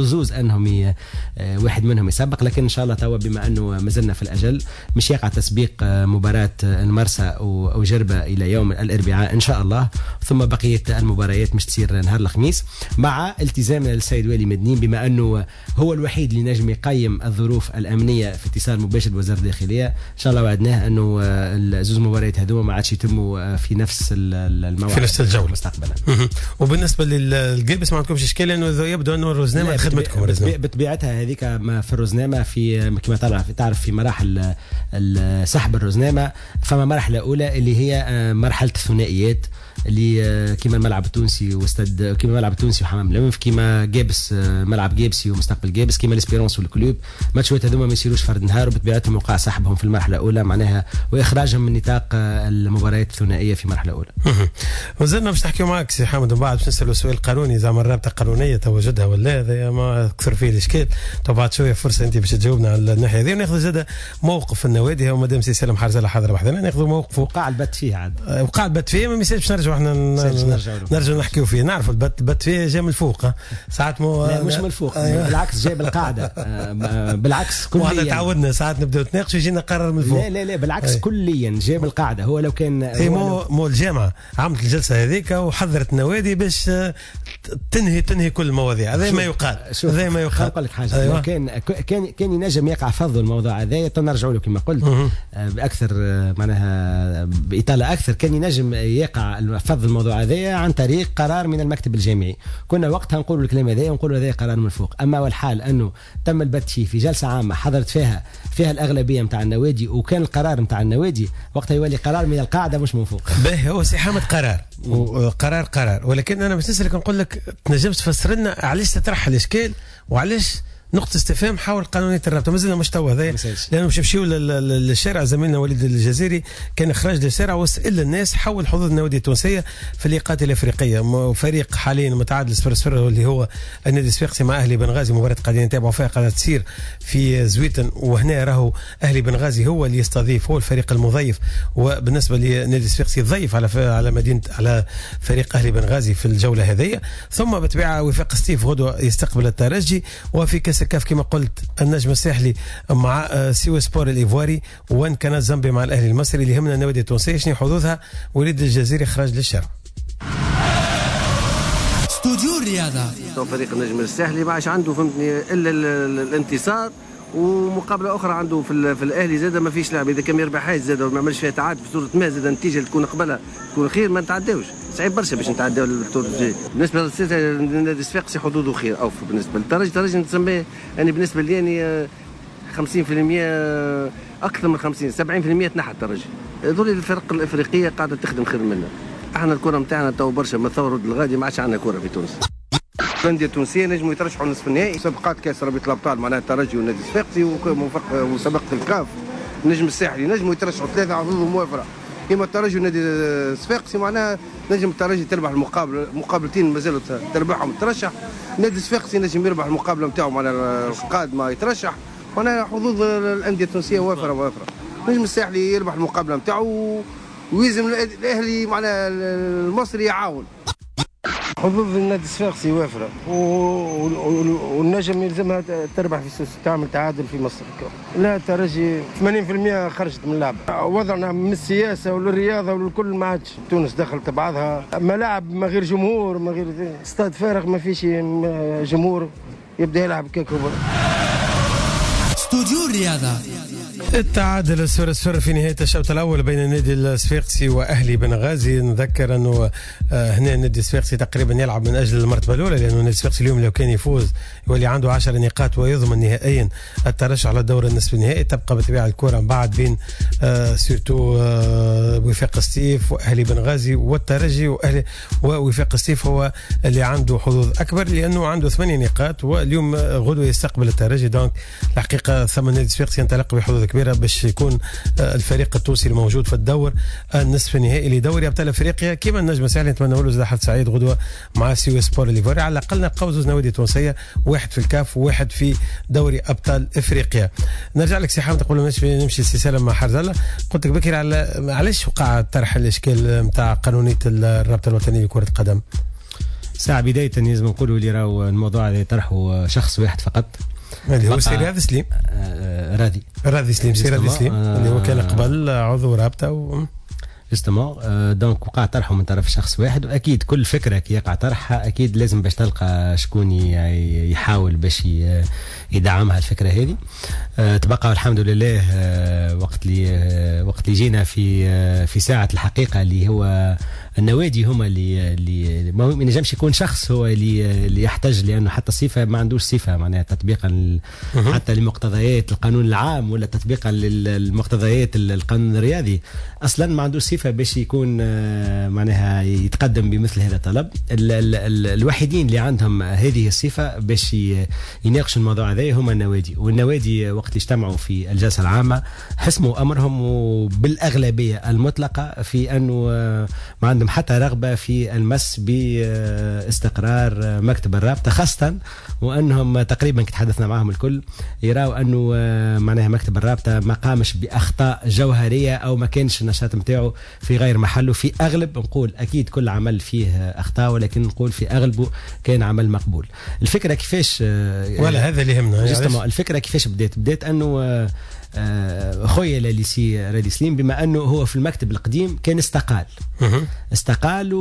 انهم واحد منهم يسبق، لكن ان شاء الله توا بما انه مازلنا في الاجل مش يقع تسبيق مباراه المرسى او جربه الى يوم الاربعاء ان شاء الله، ثم بقيه المباريات مش تصير نهار الخميس، مع التزامنا للسيد والي مدنين بما انه هو الوحيد اللي نجم يقيم الظروف الامنيه في اتصال مباشر بوزاره الداخليه. ان شاء الله وعدناه انه الزوز مباريات هذوما ما عادش يتموا في نفس الموعد في نفس الجوله مستقبلا. وبالنسبه للقلبس ما عندكمش اشكال لانه يبدو انه الرزنامه خدمتكم بطبيعتها هذيك في الرزنامه في كما تعرف في مراحل سحب الرزنامه، فما مرحله اولى اللي هي مرحله الثنائيات اللي كيما الملعب التونسي واستاد كيما الملعب التونسي وحمام الانف، كيما جابس ملعب جابسي ومستقبل جابس، كيما الاسبيرونس والكلوب. ماتشات هذوما ما يصيروش فرد نهار، وبطبيعتهم وقع سحبهم في المرحله الاولى معناها واخراجهم من نطاق المباريات الثنائيه في مرحله اولى. وزلنا باش نحكيو معك سي حامد، ومن بعد باش نسالوا سؤال قانوني زعما الرابطه القانونيه تواجدها ولا هذا ما اكثر فيه الاشكال. تو بعد شويه فرصه انت باش تجاوبنا على الناحيه هذه، وناخذ زاد موقف النوادي ومدام سي سالم حرزله حاضر وحدنا ناخذ موقف وقع البت فيه عاد وقع البت فيه ما يسالش نرجعوا احنا نرجع نحكيو فيه. نعرف البت فيه جاي من الفوق ساعات لا مش من الفوق بالعكس جاي بالقاعده بالعكس كليا وهذا تعودنا ساعات نبداو نتناقشوا يجينا قرار من الفوق. لا بالعكس كليا جاي بالقاعده. هو لو كان مو الجامعه عملت الجلسه هذيك وحضرت النوادي باش تنهي كل المواضيع. هذا ما يقال هذا ما يقال. نقول لك حاجه أيوة. كان ينجم يقع فضل الموضوع هذا نرجعوا له كما قلت باكثر معناها باطاله اكثر. كان ينجم يقع فضل الموضوع هذا عن طريق قرار من المكتب الجامعي، كنا وقتها نقولوا الكلام هذا ونقولوا هذا قرار من فوق. اما والحال انه تم البت في جلسه عامه حضرت فيها الاغلبيه نتاع النوادي، وكان القرار نتاع النوادي وقتها يولي قرار من القاعده مش من فوق. باهي هو سي حامد قرار ولكن انا باش نسالك نقول لك تنجمش تفسر لنا علاش تطرح الاشكال وعلاش نقطة استفهام حول قانونية الرابطة. مازلنا مش توا هذايا لأنه مش يمشيو للشارع. زميلنا وليد الجزيري كان خرج للشارع وسأل الناس حول حظوظ النوادي التونسية في اللقاءات الأفريقية. فريق حاليا متعادل 0-0 اللي هو النادي الصفاقسي مع أهلي بنغازي، مباراة قاعدين نتابعوا فيها قاعدة تصير في زويتن، وهنا راهو أهلي بنغازي هو اللي يستضيف، هو الفريق المضيف. وبالنسبة للنادي الصفاقسي ضيف على فريق أهلي بنغازي في الجولة هذه. ثم بتبيع وفاق ستيف غدوة يستقبل الترجي، وفي كاس الكاف كما قلت النجم الساحلي مع سيو سبور الايفواري، وان كان الزامبي مع الاهلي المصري. اللي يهمنا النوادي التونسيه شنو حظوظها. وليد الجزيري خرج للشارع. استوديو الرياضه فريق النجم الساحلي ما عادش عنده فهمتني الا الانتصار، ومقابله اخرى عنده في الاهلي زاد ما فيش لعب. اذا كان يربح حاجه زاد وما يعملش فيها تعادل في صوره ما زاد النتيجه تكون قبلها تكون خير ما نتعداوش. صعيب برشا باش نتعداو للدور الجاي. بالنسبه للنادي الصفاقسي حظوظه خير اوفى. بالنسبه للترجي نسميه يعني بالنسبه لي يعني 50% اكثر من 50 70% تنحى الترجي. هذول الفرق الافريقيه قاعده تخدم خير منا. احنا الكره نتاعنا تو برشا من ثوره الغادي ما عادش عندنا كره في تونس. الانديه التونسيه نجموا يترشحوا نصف النهائي. سباقات كاس رابطه الابطال معناها الترجي والنادي الصفاقسي ومسابقه الكاف النجم الساحلي نجموا يترشحوا ثلاثه حظوظهم موافره. كما الترجي والنادي الصفاقسي معناها نجم الترجي تربح مقابلتين مازالوا تربحهم ترشح. النادي الصفاقسي نجم يربح المقابله نتاعو معناها القادمه يترشح. معناها حظوظ الانديه التونسيه وافره. نجم الساحلي يربح المقابله نتاعو ويلزم الاهلي معناها المصري يعاون. حظوظ النادي الصفاقسي وافره والنجم يلزمها تربح في تعمل تعادل في مصر. لا الترجي 80% خرجت من اللعب. وضعنا من السياسه وللرياضه وللكل ما عادش. تونس دخلت بعضها ملاعب ما غير جمهور ما غير استاد فارغ ما فيش جمهور يبدا يلعب كيكوبر. استوديو الرياضه التعادل 0-0 في نهاية الشوط الأول بين النادي الصفاقسي وأهلي بنغازي. نذكر أنه هنا النادي الصفاقسي تقريبا يلعب من أجل المرتبة الأولى، لأنه النادي الصفاقسي اليوم لو كان يفوز يولي عنده 10 نقاط ويضمن نهائيا الترشح على الدور النصف النهائي. تبقى بطبيعة الكرة بعد بين سيرتو وفاق ستيف وأهلي بنغازي والترجي. ووفاق ستيف هو اللي عنده حظوظ أكبر لأنه عنده 8 نقاط، واليوم غدوة يستقبل الترجي. دونك الحقيقة ثم النادي الصفاقسي ينطلق بحظوظ كبيرة باش يكون الفريق التونسي الموجود في الدور النصف النهائي لدوري ابطال افريقيا. كما النجم الساحلي نتمنى له زاد حظ سعيد غدوه مع سيو سبور الايفوري. على الاقل نبقاو زوج نوادي تونسيه، واحد في الكاف وواحد في دوري ابطال افريقيا. نرجع لك سي حامد تقول نمشي سي سالم مع حرزله. قلت لك بكري علاش وقع طرح الاشكال نتاع قانونيه الرابطه الوطنيه لكره القدم. ساعة بداية لازم نقولوا اللي راهو الموضوع هذا يطرحه شخص واحد فقط اللي هو سي رياض سليم. راضي سليم، سي راضي سليم اللي هو كان قبل عضو رابطة جوستومون. دونك وقع طرحه من طرف شخص واحد، واكيد كل فكره كي يقع طرحها اكيد لازم باش تلقى شكون يحاول باش يدعمها الفكره هذه. تبقى الحمد لله وقت اللي جينا في ساعه الحقيقه اللي هو النوادي هما اللي ما ينجمش يكون شخص هو اللي يحتاج، لانه حتى الصفه ما عندوش صفه معناها تطبيقا حتى لمقتضيات القانون العام ولا تطبيقا للمقتضيات القانون الرياضي، اصلا ما عندوش صفه باش يكون معناها يتقدم بمثل هذا الطلب. الوحيدين اللي عندهم هذه الصفه باش يناقشوا الموضوع هذا هما النوادي، والنوادي وقت اللي اجتمعوا في الجلسه العامه حسموا امرهم بالاغلبيه المطلقه في انه ما عندهم حتى رغبه في المس باستقرار مكتب الرابطه، خاصه وانهم تقريبا تحدثنا معهم الكل يراوا انه معناها مكتب الرابطه ما قامش باخطاء جوهريه او ما كانش النشاط نتاعو في غير محله. في اغلب نقول اكيد كل عمل فيه اخطاء، ولكن نقول في اغلبه كان عمل مقبول. الفكره كيفاش ولا هذا اللي يهمنا. الفكره كيفاش بدات انه خويا لاليسي رادي سليم بما انه هو في المكتب القديم كان استقال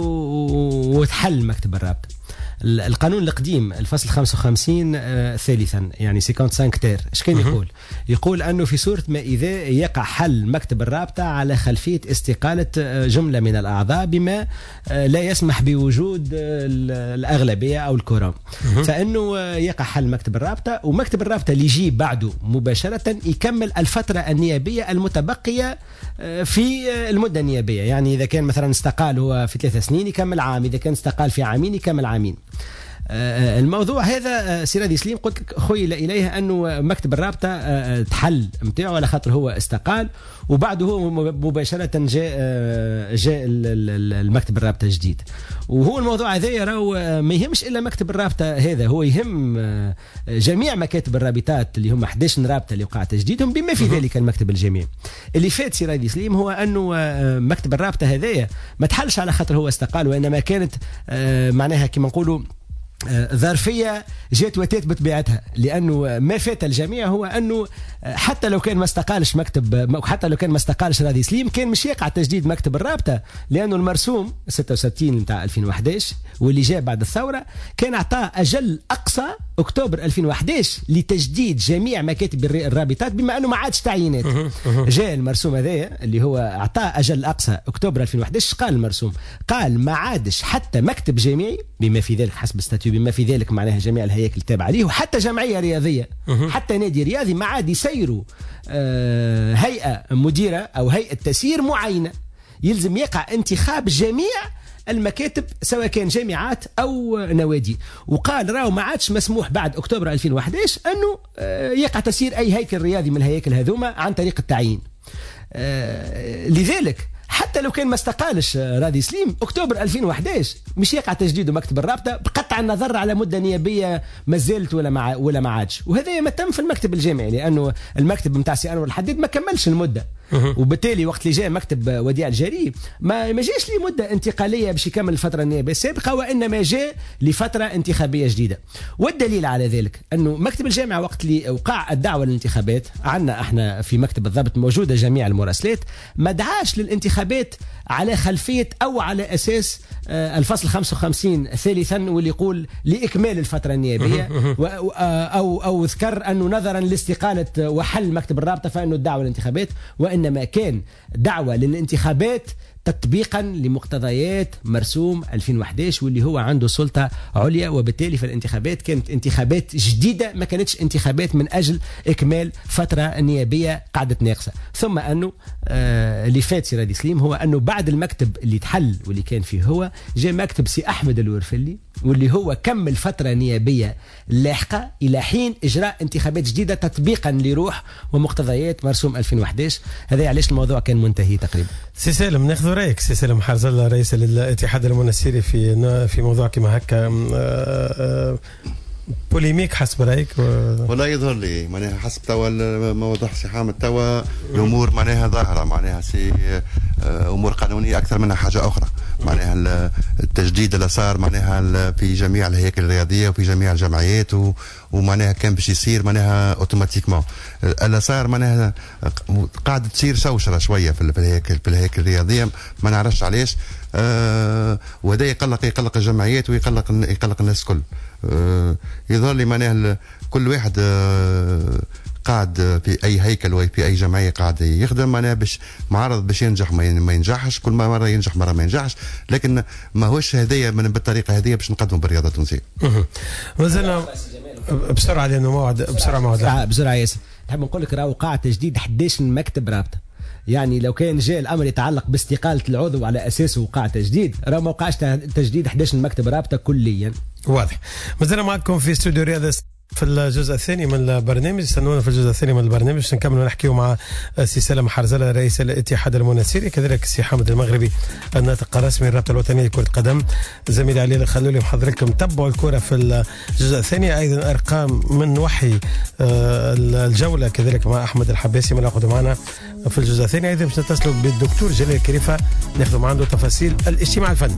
وتحل مكتب الرابطه. القانون القديم الفصل 55 ثالثا يعني 55 تير ايش كان يقول انه في صوره ما اذا يقع حل مكتب الرابطه على خلفيه استقاله جمله من الاعضاء بما لا يسمح بوجود الاغلبيه او الكورام، فانه يقع حل مكتب الرابطه، ومكتب الرابطه اللي يجي بعده مباشره يكمل الفتره النيابيه المتبقيه في المده النيابيه. يعني اذا كان مثلا استقال هو في 3 سنين يكمل عام، اذا كان استقال في عامين يكمل عامين. الموضوع هذا سي رادي سليم قلت خيل إليه أنه مكتب الرابطة تحل متاعه على خاطر هو استقال، وبعده هو مباشرة جاء المكتب الرابطة الجديد. وهو الموضوع هذا يراه ما يهمش إلا مكتب الرابطة هذا، هو يهم جميع مكاتب الرابطات اللي هم 11 رابطة اللي وقع تجديدهم بما في ذلك المكتب الجميع. اللي فات سي رادي سليم هو أنه مكتب الرابطة هذايا ما تحلش على خاطر هو استقال، وإنما كانت معناها كما نقولوا ظرفية جات وتات بطبيعتها، لأنه ما فات الجميع هو أنه حتى لو كان ما استقالش حتى لو كان ما استقالش رادي سليم كان مش يقع تجديد مكتب الرابطة، لأنه المرسوم 66 نتاع 2011 واللي جاء بعد الثورة كان أعطاه أجل أقصى أكتوبر 2011 لتجديد جميع مكاتب الرابطات بما أنه ما عادش تعيينات. جاء المرسوم هذايا اللي هو أعطاه أجل أقصى أكتوبر 2011. قال المرسوم قال ما عادش حتى مكتب جامعي بما في ذلك حسب الستاتيو بما في ذلك معناها جميع الهياكل التابعة ليه، وحتى جمعية رياضية حتى نادي رياضي ما عاد يسيروا هيئة مديرة أو هيئة تسيير معينة، يلزم يقع انتخاب جميع المكاتب سواء كان جامعات أو نوادي. وقال راهو ما عادش مسموح بعد أكتوبر 2011 أنه يقع تسيير أي هيكل رياضي من الهياكل هذوما عن طريق التعيين. لذلك حتى لو كان ما استقالش رادي سليم أكتوبر 2011 مش يقع تجديد مكتب الرابطة بقطع النظر على مدة نيابية ما زالت ولا ما عادش. وهذا ما تم في المكتب الجامعي، لأنه المكتب متاع سي أنور الحديد ما كملش المدة، وبالتالي وقت اللي جاء مكتب وديع الجاري ما جاش لي مدة انتقالية باش يكمل الفترة النيابية السابقة، وإنما جاء لفترة انتخابية جديدة. والدليل على ذلك أنه مكتب الجامعة وقت اللي وقع الدعوة للانتخابات عنا احنا في مكتب الضبط موجودة جميع المراسلات، ما دعاش للانتخابات على خلفية أو على أساس الفصل 55 ثالثا واللي يقول لإكمال الفترة النيابية أو ذكر أنه نظرا لاستقالة وحل مكتب الرابطة فإنه الدعوة للانتخابات، وإنما كان دعوة للانتخابات تطبيقا لمقتضيات مرسوم 2011 واللي هو عنده سلطة عليا. وبالتالي فالانتخابات كانت انتخابات جديدة ما كانتش انتخابات من أجل إكمال فترة نيابية قعدت ناقصة. ثم أنه اللي فات سي رادي سليم هو أنه بعد المكتب اللي تحل واللي كان فيه هو جاء مكتب سي أحمد الورفلي واللي هو كمل فترة نيابية لاحقة إلى حين إجراء انتخابات جديدة تطبيقا لروح ومقتضيات مرسوم 2011. هذا علاش الموضوع كان منتهي تقريبا. سي سالم ناخذ رايك سي سالم حرز الله رئيس الاتحاد المنسيري في موضوع كما هكا بوليميك حسب رايك والله يظهر لي معناها حسب توا ما وضح سي حامد توا الامور معناها ظاهره معناها سي امور قانونيه اكثر منها حاجه اخرى معناها التجديد اللي صار معناها في جميع الهياكل الرياضيه وفي جميع الجمعيات ومعناها كان باش يصير معناها اوتوماتيكمون اللي صار معناها قاعده تصير شوشره شويه في الهياكل الرياضيه ما نعرفش علاش. وهذا يقلق الجمعيات ويقلق الناس الكل. يظهر لي معناها كل واحد قاعد في اي هيكل وفي اي جمعيه قاعد يخدم معناها باش معرض باش ينجح ما ينجحش، كل مره ينجح مره ما ينجحش، لكن ماهوش هدايا بالطريقه هذه باش نقدموا بالرياضه التونسيه. مازلنا بسرعه لانه موعد بسرعه ياسر. نحب نقول لك راهو قاعه تجديد 11 مكتب رابطه، يعني لو كان جاء الامر يتعلق باستقاله العضو على اساسه وقع تجديد، راه ما وقعش تجديد 11 مكتب رابطه كليا. واضح. مازلنا معكم في استوديو رياضه في الجزء الثاني من البرنامج. استنونا في الجزء الثاني من البرنامج نكمل ونحكيو مع سي سلام حرزله رئيس الاتحاد المناسيري، كذلك السي حامد المغربي الناطق الرسمي للرابطه الوطنيه لكره القدم. زميلي علي خلوا لي محضر لكم تبعوا الكره في الجزء الثاني، ايضا ارقام من وحي الجوله كذلك مع احمد الحباسي من ياخذوا معنا في الجزء الثاني. ايضا باش نتصلوا بالدكتور جلال كريفه ناخذوا معه تفاصيل الاجتماع الفني.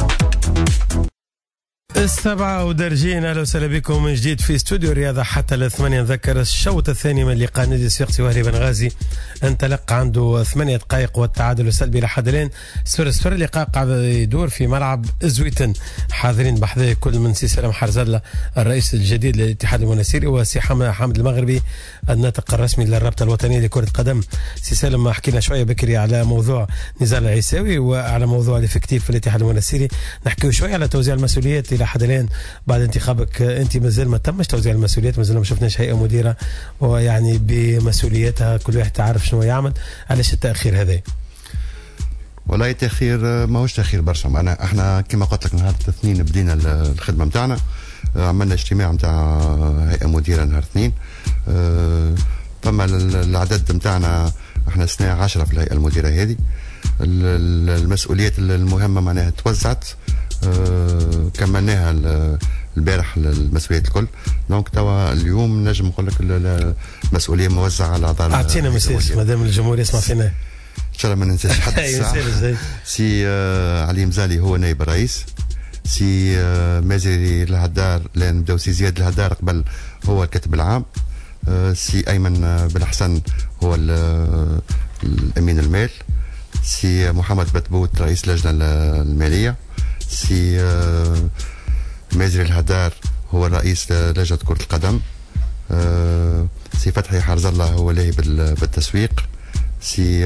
السبعة ودرجين، أهلا وسهلا بكم من جديد في استوديو الرياضة حتى الثمانية. نذكر الشوط الثاني من لقاء نادي الصفاقسي وهري بنغازي انطلق عنده 8 دقائق والتعادل السلبي لحد الآن 0-0. اللقاء قاعد يدور في ملعب زويتن، حاضرين بحذاه كل من سي سلام حرزله الرئيس الجديد للاتحاد المناسيري وسي حامد المغربي الناطق الرسمي للرابطة الوطنية لكرة القدم. سي سلام حكينا شوية بكري على موضوع نزال العيساوي وعلى موضوع الافكتيف في الاتحاد المناسيري، نحكيو شوية على توزيع المسؤوليات لحد الان بعد انتخابك. انت مازال ما تمش توزيع المسؤوليات، مازال ما شفناش هيئه مديره ويعني بمسؤولياتها كل واحد تعرف شنو يعمل. علاش التاخير هذا؟ والله تاخير ماهوش تاخير برشا. احنا كما قلت لك نهار الاثنين بدينا الخدمه نتاعنا، عملنا اجتماع نتاع هيئه مديره نهار الاثنين. فما العدد نتاعنا احنا 12 في الهيئه المديره هذه. المسؤوليات المهمه معناها توزعت، كملناها البارح المسؤوليات الكل. دونك توا اليوم نجم نقول لك المسؤوليه موزعه على اعضاء. اعطينا مساج مادام الجمهور يسمع فينا ان شاء الله ما ننساش حد. سي علي مزالي هو نائب الرئيس، سي مازري الهدار لان نبداو سي زياد الهدار قبل هو الكاتب العام، سي ايمن بن حسن هو الامين المال، سي محمد بتبوت رئيس اللجنه الماليه، سي مازري الهدار هو رئيس لجنة كرة القدم، سي فتحي حرز الله هو لاهي بالتسويق، سي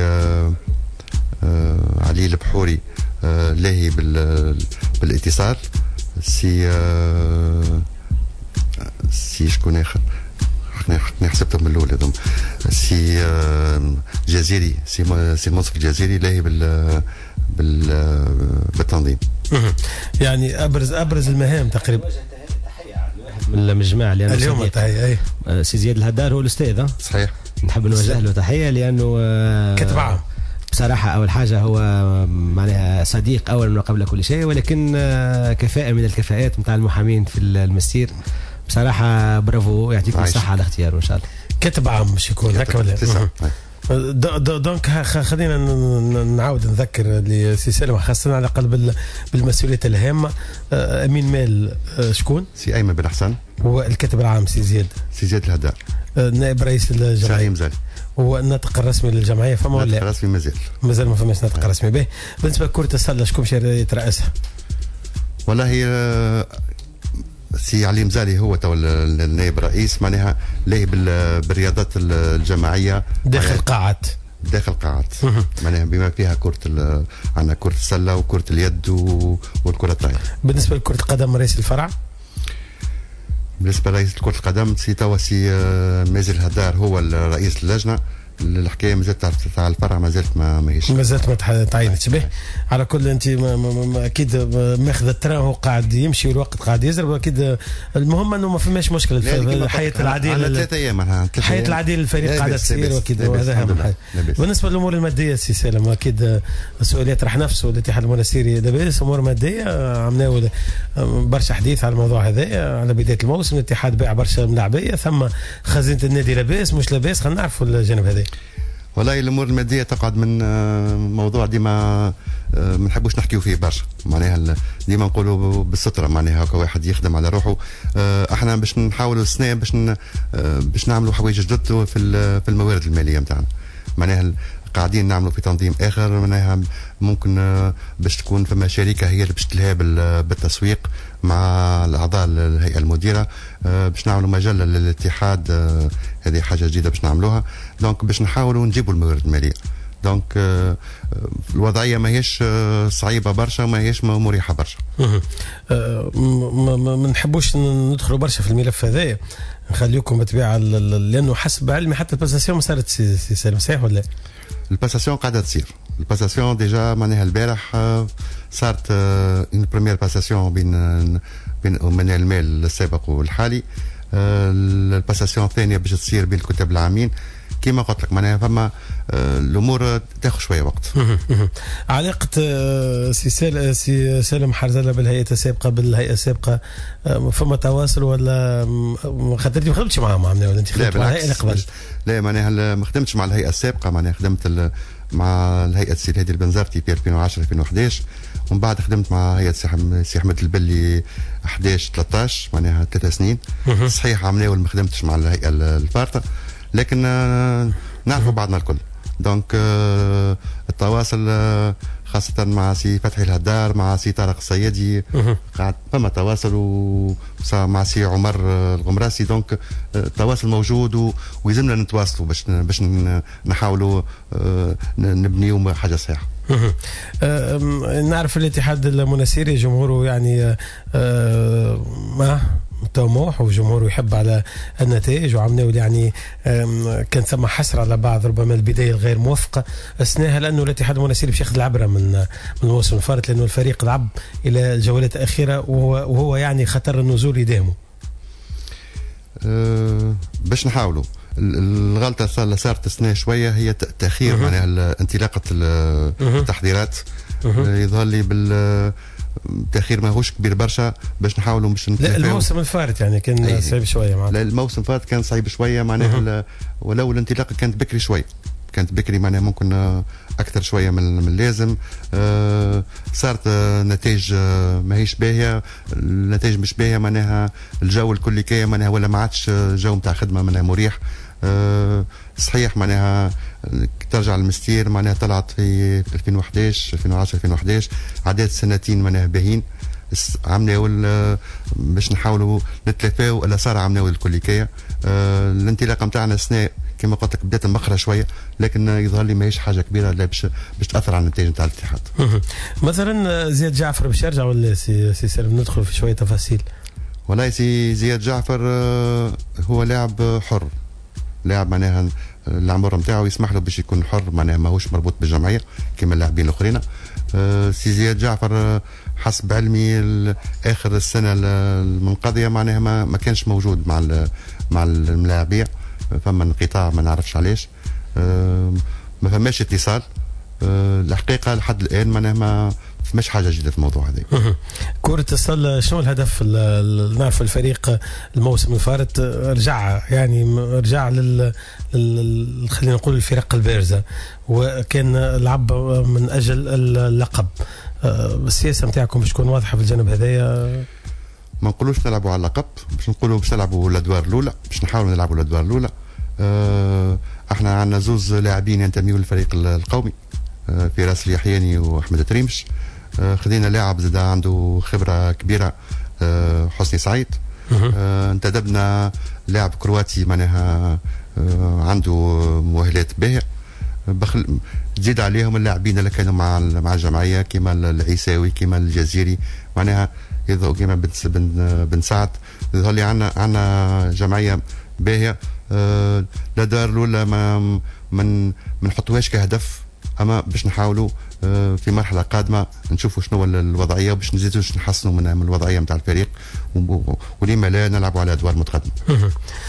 علي البحوري لاهي بالاتصال، سي شكون اخر احنا حسبتهم من الاول هذوم، سي جزيري سي المنصف الجزيري لاهي بالتنظيم. يعني ابرز المهام تقريبا من الجماعه اللي اليوم التحيه. سي زياد الهدار هو الاستاذ صحيح، نحب نوجه له تحيه لانه كتب عام بصراحه. اول حاجه هو معناها صديق اول من قبل كل شيء، ولكن كفاءه من الكفاءات نتاع المحامين في المسير بصراحه. برافو، يعطيكم الصحه على اختياره ان شاء الله. كتب عام مش يكون هكا ولا؟ دونك خلينا نعاود نذكر لسي سالم خاصة على قلب بالمسؤوليات الهامة. امين مال شكون؟ سي ايمن بن حسن. والكاتب العام سي زياد الهدار. نائب رئيس الجمعية علي مزالي. هو الناطق الرسمي للجمعية فما ولا؟ الناطق الرسمي مازال ما فماش ناطق رسمي. به بالنسبة لكرة السلة شكون باش يترأسها؟ والله سي علي مزالي هو تو النائب الرئيس معناها لاهي بالرياضات الجماعيه داخل قاعات معناها بما فيها عندنا كرة السلة وكرة اليد والكرة الطايرة. بالنسبة لكرة القدم رئيس الفرع؟ بالنسبة لرئيس كرة القدم سي مازل الهدار هو رئيس اللجنة. الحكايه مازالت تاع الفرع مازالت ما تعينتش به. على كل انت اكيد ماخذ التران هو قاعد يمشي والوقت قاعد يزرب، اكيد المهم انه ما فماش مشكل في الحياه العاديه. 3 ايام الحياه العاديه للفريق قاعده تسير واكيد وهذا اهم حاجه. بالنسبه للامور الماديه سي سالم اكيد السؤاليات راح نفسه الاتحاد المناسيري لاباس امور ماديه. عملنا برشا حديث على الموضوع هذا على بدايه الموسم. الاتحاد باع برشا ملاعبيه، ثم خزينه النادي لاباس مش لاباس، خلينا نعرفوا الجانب هذا. والله الامور الماديه تقعد من موضوع ديما ما نحبوش نحكيو فيه برشا، معناها ديما نقولوا بالستره، معناها هكا واحد يخدم على روحه. احنا باش نحاولوا السنه باش نعملوا حوايج جدد في الموارد الماليه نتاعنا، معناها قاعدين نعملوا في تنظيم اخر، معناها ممكن باش تكون فما شركه هي اللي باش تلهى بالتسويق مع الاعضاء الهيئه المديره، باش نعملوا مجله للاتحاد، هذه حاجه جديده باش نعملوها. دونك باش نحاولوا نجيبوا الموارد الماليه. دونك الوضعيه ماهيش صعيبه برشا، ماهيش مريحه برشا. ما نحبوش ندخلوا برشا في الملف هذايا، نخليكم بطبيعه، لانه حسب علمي حتى الباساسيون ما صارت سي سالم، صحيح ولا؟ الباساسيون قاعده تصير. الباساسيون ديجا معناها البارح صارت اون بريمير باساسيون بين امناء المال السابق والحالي. الباساسيون الثانيه باش تصير بين الكتاب العامين. كما قلت لك معناها فما الامور تاخذ شويه وقت. علاقه سي سالم حرزله بالهيئه السابقه فما تواصل ولا خاطر ما خدمتش معاهم ولا انت خدمت مع الهيئه اللي قبل؟ لا معناها ما خدمتش مع الهيئه السابقه، معناها خدمت مع الهيئه السي هادي البنزرتي في 2010 2011، ومن بعد خدمت مع هيئه سي احمد البلي 11 13، معناها 3 سنين. صحيح عمناول ما خدمتش مع الهيئه الفارطه، لكن نعرفوا بعضنا الكل. دونك التواصل خاصة مع سي فتحي الهدار، مع سي طارق الصيادي، قاعد فما تواصل، ومع سي عمر الغمراسي. دونك التواصل موجود، ويلزمنا نتواصلوا باش نحاولوا نبنيوا حاجة صحيحة. نعرف الاتحاد المناسيري جمهوره يعني ما طموح، وجمهوره يحب على النتائج، وعمناول يعني كان ثم حسر على بعض ربما البدايه الغير موفقه اثناءها، لانه الاتحاد المناسيري باش ياخذ العبره من الموسم الفارط، لانه الفريق لعب الى الجولات الاخيره وهو يعني خطر النزول يداهمه. باش نحاولوا. الغلطه اللي صارت السنه شويه هي تاخير معناها انطلاقه التحضيرات. يظهر لي تاخير ماهوش كبير برشا، باش نحاولوا باش لا الموسم الفارط يعني كان صعيب شويه معناها. لا الموسم الفارط كان صعيب شويه معناها، ولو الانطلاقه كانت بكري شويه، كانت بكري معناها ممكن اكثر شويه من اللازم. صارت نتائج ماهيش باهيه، النتائج مش باهيه معناها الجو الكلي كاين معناها، ولا ما عادش جو نتاع خدمه معناها مريح. صحيح معناها ترجع المستير معناها طلعت في 2011 2010 2011 عدد سنتين معناها باهين. عملنا باش نحاولوا نتلافاو اللي صار عملنا الكليكيه. الانطلاقه نتاعنا السنه كما قلت لك بدات مخره شويه، لكن يظهر لي ماهيش حاجه كبيره لا باش تاثر على النتائج نتاع الاتحاد. مثلا زياد جعفر باش يرجع ولا سي سالم ندخل في شويه تفاصيل؟ والله سي زياد جعفر هو لاعب حر، لاعب معناها العمر نتاعو يسمح له باش يكون حر، معناها ماهوش مربوط بالجمعيه كما اللاعبين الاخرين. سي زياد جعفر حسب علمي اخر السنه المنقضيه معناها ما كانش موجود مع الملاعبيه، فما انقطاع ما نعرفش علاش، ما فماش اتصال. الحقيقه لحد الان معناها ما فماش حاجه جديده في الموضوع هذا. كرة السله شنو الهدف؟ نعرف الفريق الموسم الفارط رجع خلينا نقول الفرق البارزه، وكان لعب من اجل اللقب. السياسه نتاعكم باش تكون واضحه في الجانب هذايا؟ ما نقولوش نلعبوا على اللقب، باش نقولوا باش نلعبوا الادوار الاولى، باش نحاولوا نلعبوا الادوار الاولى. احنا عندنا زوز لاعبين ينتميوا للفريق القومي، فراس اليحياني واحمد تريمش. خدينا لاعب زاد عنده خبره كبيره، حسني سعيد. انتدبنا لاعب كرواتي معناها عنده مؤهلات باهيه. تزيد عليهم اللاعبين اللي كانوا مع الجمعيه كيما العيساوي كيما الجزيري، معناها كيما بن سعد. يظهر لي عندنا جمعيه باهيه. الادوار الاولى ما نحطوهاش كهدف، اما باش نحاولوا في مرحله قادمه نشوفوا شنو الوضعيه وباش نزيدوش نحسنوا من الوضعيه نتاع الفريق، ولما لا نلعبوا على ادوار متقدمه.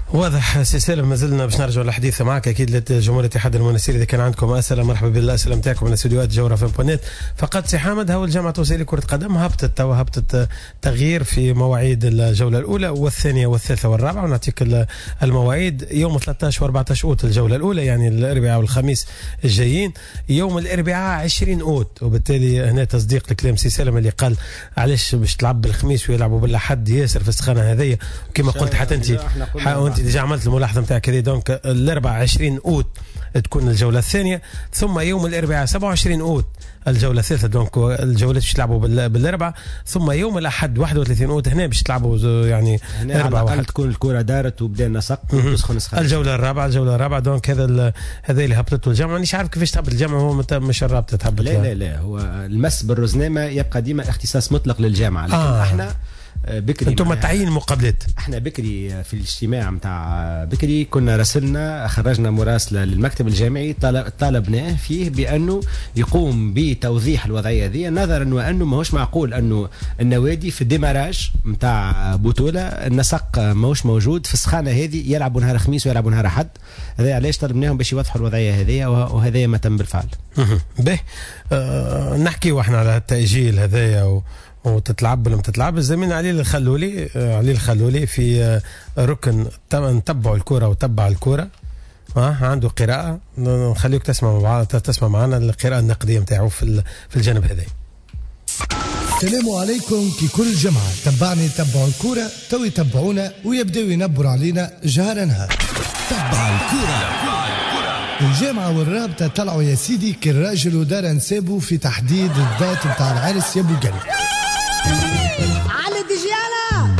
واضح سي سالم، ما زلنا باش نرجعوا للحديث معك اكيد لجمهور الاتحاد المنسيري. اذا كان عندكم اسئله مرحبا بالاسئله نتاعكم من استديوهات جوهره في بونيت. فقط سي حامد، هو الجامعه التونسيه لكره قدم هبطت تغيير في مواعيد الجوله الاولى والثانيه والثالثه والرابعه، ونعطيك المواعيد. يوم 13 و14 اوت الجوله الاولى، يعني الاربعاء والخميس الجايين. يوم الاربعاء 20 اوت، وبالتالي هنا تصديق لكلام سي سالم اللي قال علاش باش تلعب بالخميس ويلعبوا بالاحد ياسر في السخانه هذه. وكما قلت حتى انت ديجا عملت الملاحظه نتاعك هذه. دونك الاربعاء 20 اوت تكون الجوله الثانيه، ثم يوم الاربعاء 27 اوت الجوله الثالثه. دونك الجولات باش تلعبوا بالاربعاء، ثم يوم الاحد 31 اوت هنا باش تلعبوا يعني اربعه واحد تكون الكره دارت وبدا النسق وتسخن سخان. الجوله الرابعه دونك هذا اللي هبطته الجامعه. مانيش عارف كيفاش تهبط الجامعه، هو مش الرابطه تهبط. لا هو المس بالرزنامه يبقى ديما اختصاص مطلق للجامعه، لكن احنا بكري انتم تعيين مقابلات. احنا بكري في الاجتماع نتاع بكري كنا راسلنا خرجنا مراسله للمكتب الجامعي طالبناه فيه بانه يقوم بتوضيح الوضعيه هذه، نظرا وانه ماهوش معقول انه النوادي في الديماراج نتاع بطوله النسق ماهوش موجود في السخانه هذه، يلعبوا نهار خميس ويلعبوا نهار احد. هذا علاش طلبناهم باش يوضحوا الوضعيه هذه، وهذا ما تم بالفعل. به نحكي واحنا على التاجيل هذايا وتتلعب ولا ما تتلعب. زميلنا علي الخلولي في ركن نتبعوا الكرة وتبع الكرة، عنده قراءة. نخليك تسمع معنا القراءة النقدية نتاعو في الجانب هذا. السلام عليكم. كي كل جمعة تبعوا الكرة تو يتبعونا ويبداو ينبروا علينا جهر نهار. تبع الكرة. الجامعة والرابطة طلعوا يا سيدي كالراجل ودار نسابه في تحديد الذات نتاع العرس يا ابو قلب. على ديجيانا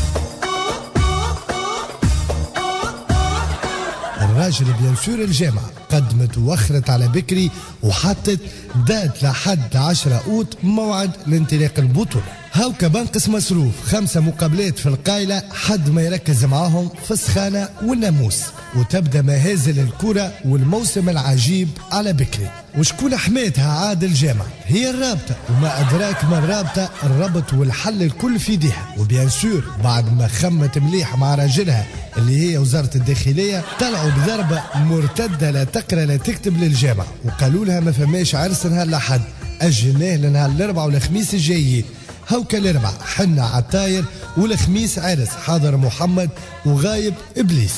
الراجل بيان سور الجامعة قدمت ووخرت على بكري وحطت دات لحد 10 اوت موعد لانطلاق البطولة. هاو كبنقص مصروف 5 مقابلات في القايلة حد ما يركز معاهم في السخانة والناموس، وتبدا مهازل الكرة والموسم العجيب على بكري. وشكون حماتها عاد الجامعة؟ هي الرابطة، وما أدراك ما الرابطة الربط والحل الكل في ايديها. وبيان سور بعد ما خمت مليح مع راجلها اللي هي وزارة الداخلية طلعوا بضربة مرتدة لا تقرأ لا تكتب للجامعة، وقالوا لها ما فماش عرس نهار الأحد، أجلناه لنهار الأربعاء والخميس الجايين. هوكا الأربعاء حنا عطاير، والخميس عرس حاضر محمد وغايب إبليس.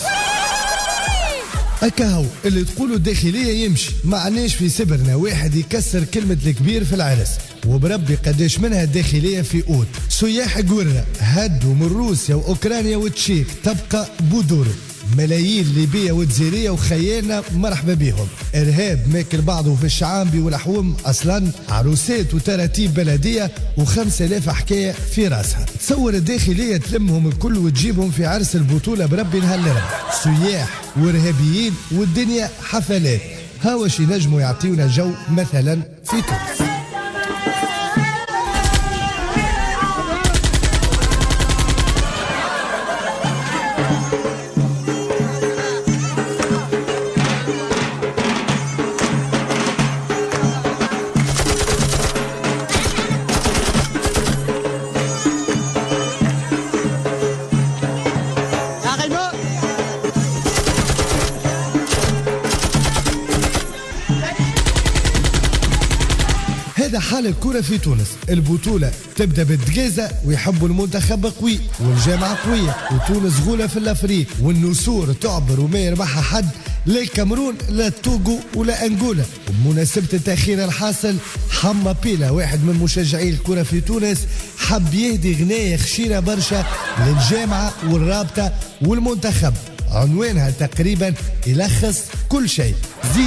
أكاهو اللي تقولوا الداخلية يمشي، معناش في سبرنا واحد يكسر كلمة الكبير في العرس. وبربي قداش منها الداخلية في أوت. سياح قرة هدوا من روسيا وأوكرانيا وتشيك تبقى بودورو. ملايين ليبية وجزيرية وخيالنا مرحبا بهم. إرهاب ماكل بعضه في الشعامبي والحوم أصلا، عروسات وتراتيب بلدية و5000 حكاية في راسها. تصور الداخلية تلمهم الكل وتجيبهم في عرس البطولة بربي نهار الأربعاء. سياح وإرهابيين والدنيا حفلات. هاوش ينجموا يعطيونا جو مثلا في تونس. هذا حال الكرة في تونس. البطولة تبدأ بالدقازة ويحبوا المنتخب قوي والجامعة قوية، وتونس غولة في الأفريق، والنسور تعبر وما يربحها حد، لا الكاميرون لا التوغو ولا أنغولا. وبمناسبة التأخير الحاصل حما بيلا واحد من مشجعي الكرة في تونس حب يهدي غناية خشيرة برشا للجامعة والرابطة والمنتخب، عنوانها تقريبا يلخص كل شيء: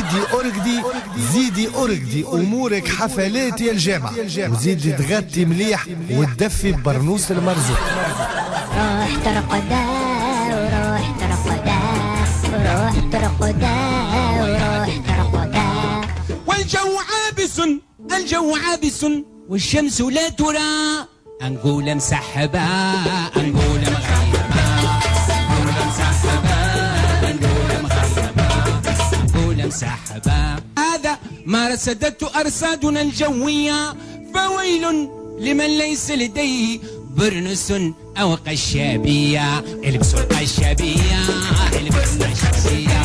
زيدي أرقدي أمورك حفلات يا الجامعة، وزيدي تغطي مليح وتدفي ببرنوس المرزوق. روح ترقدا وروح ترقدا وروح ترقدا وروح ترقدا. الجو عابس والشمس لا ترى، أنقول مسحبة أنقول مغيبة، أنقول مسحبة أنقول مغيبة، أنقول مسحبة. هذا ما رصدته أرصادنا الجوية، فويل لمن ليس لديه برنس أو قشابية، البسوا القشابية البسوا القشابية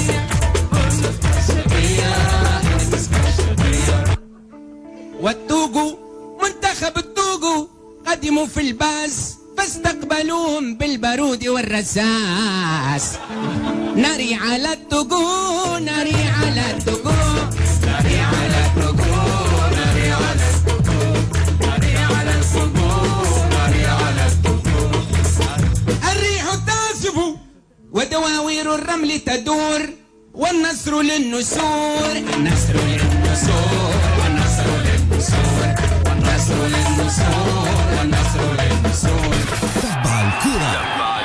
والتوغو منتخب التوغو قدموا في الباس فاستقبلوهم بالبارود والرصاص. ناري على التوغو ناري على التوغو ناري على التوغو ناري على التوغو ناري على التوغو ناري على التوغو. الريح تعزف ودواوير الرمل تدور والنصر للنسور النصر للنسور والنصر للنسور والنصر للنسور والنصر للنسور. تبع الكرة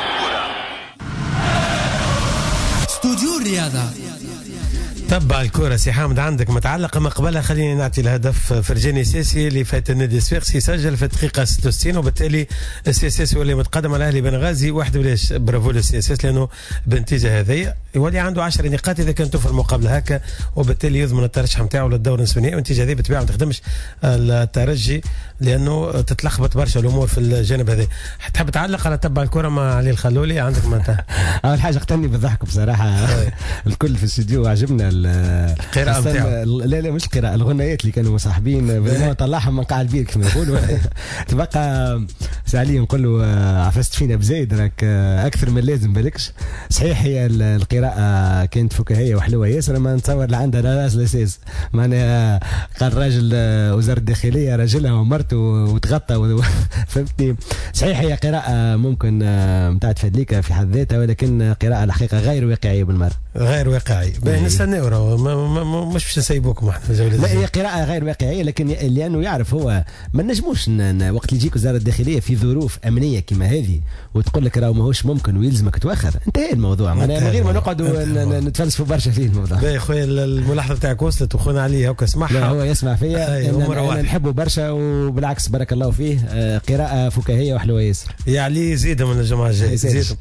استوديو الرياضة. تبع الكرة سي حامد عندك متعلقة من قبلها. خليني نعطي الهدف فرجاني سيسي اللي فات النادي الصفاقسي سجل في الدقيقة 66 وبالتالي السي اس اس يولي متقدم على الاهلي بنغازي 1-0. برافو للسي اس اس لانه بالنتيجة هذه يولي عنده 10 نقاط اذا كان توفر مقابلة هكا وبالتالي يضمن الترشح نتاعو للدور النصف النهائي. والنتيجة هذه بالطبيعة ما تخدمش الترجي لانه تتلخبط برشا الامور في الجانب هذا. تحب تعلق على تبع الكرة مع علي الخلولي؟ عندك متى؟ اول حاجة قتلني بالضحك بصراحة. الكل في الاستديو عجبنا القراءة نتاعو. لا مش القراءة، الغنيات اللي كانوا مصاحبين بالله طلعهم من قاع البير كما يقولوا. تبقى سالي نقول له عفست فينا بزايد راك اكثر من لازم بالكش. صحيح هي القراءة كانت فكاهية وحلوة ياسر، ما نتصور لعندها راس الاساس. معناها قال راجل وزارة الداخلية راجلها ومرته وتغطى فهمتني. صحيح هي قراءة ممكن متاع تفادليكا في حد ذاتها، ولكن قراءة الحقيقة غير واقعية بالمرة. غير واقعي. نستناو مش باش نسيبوكم احنا. لا هي قراءة غير واقعية، لكن لأنه يعرف هو ما نجموش وقت اللي يجيك وزارة الداخلية في ظروف أمنية كما هذه وتقول لك راهو ماهوش ممكن ويلزمك توخر. انتهى الموضوع من غير ما نقعدوا نتفلسفوا برشا فيه الموضوع. باهي خويا الملاحظة بتاعك وصلت وخونا علي هكا سمعها. لا هو يسمع فيا. أنا نحبه برشا وبالعكس بارك الله فيه. قراءة فكاهية وحلوة ياسر. يا علي زيدهم من الجماعة الجاية زيدهم.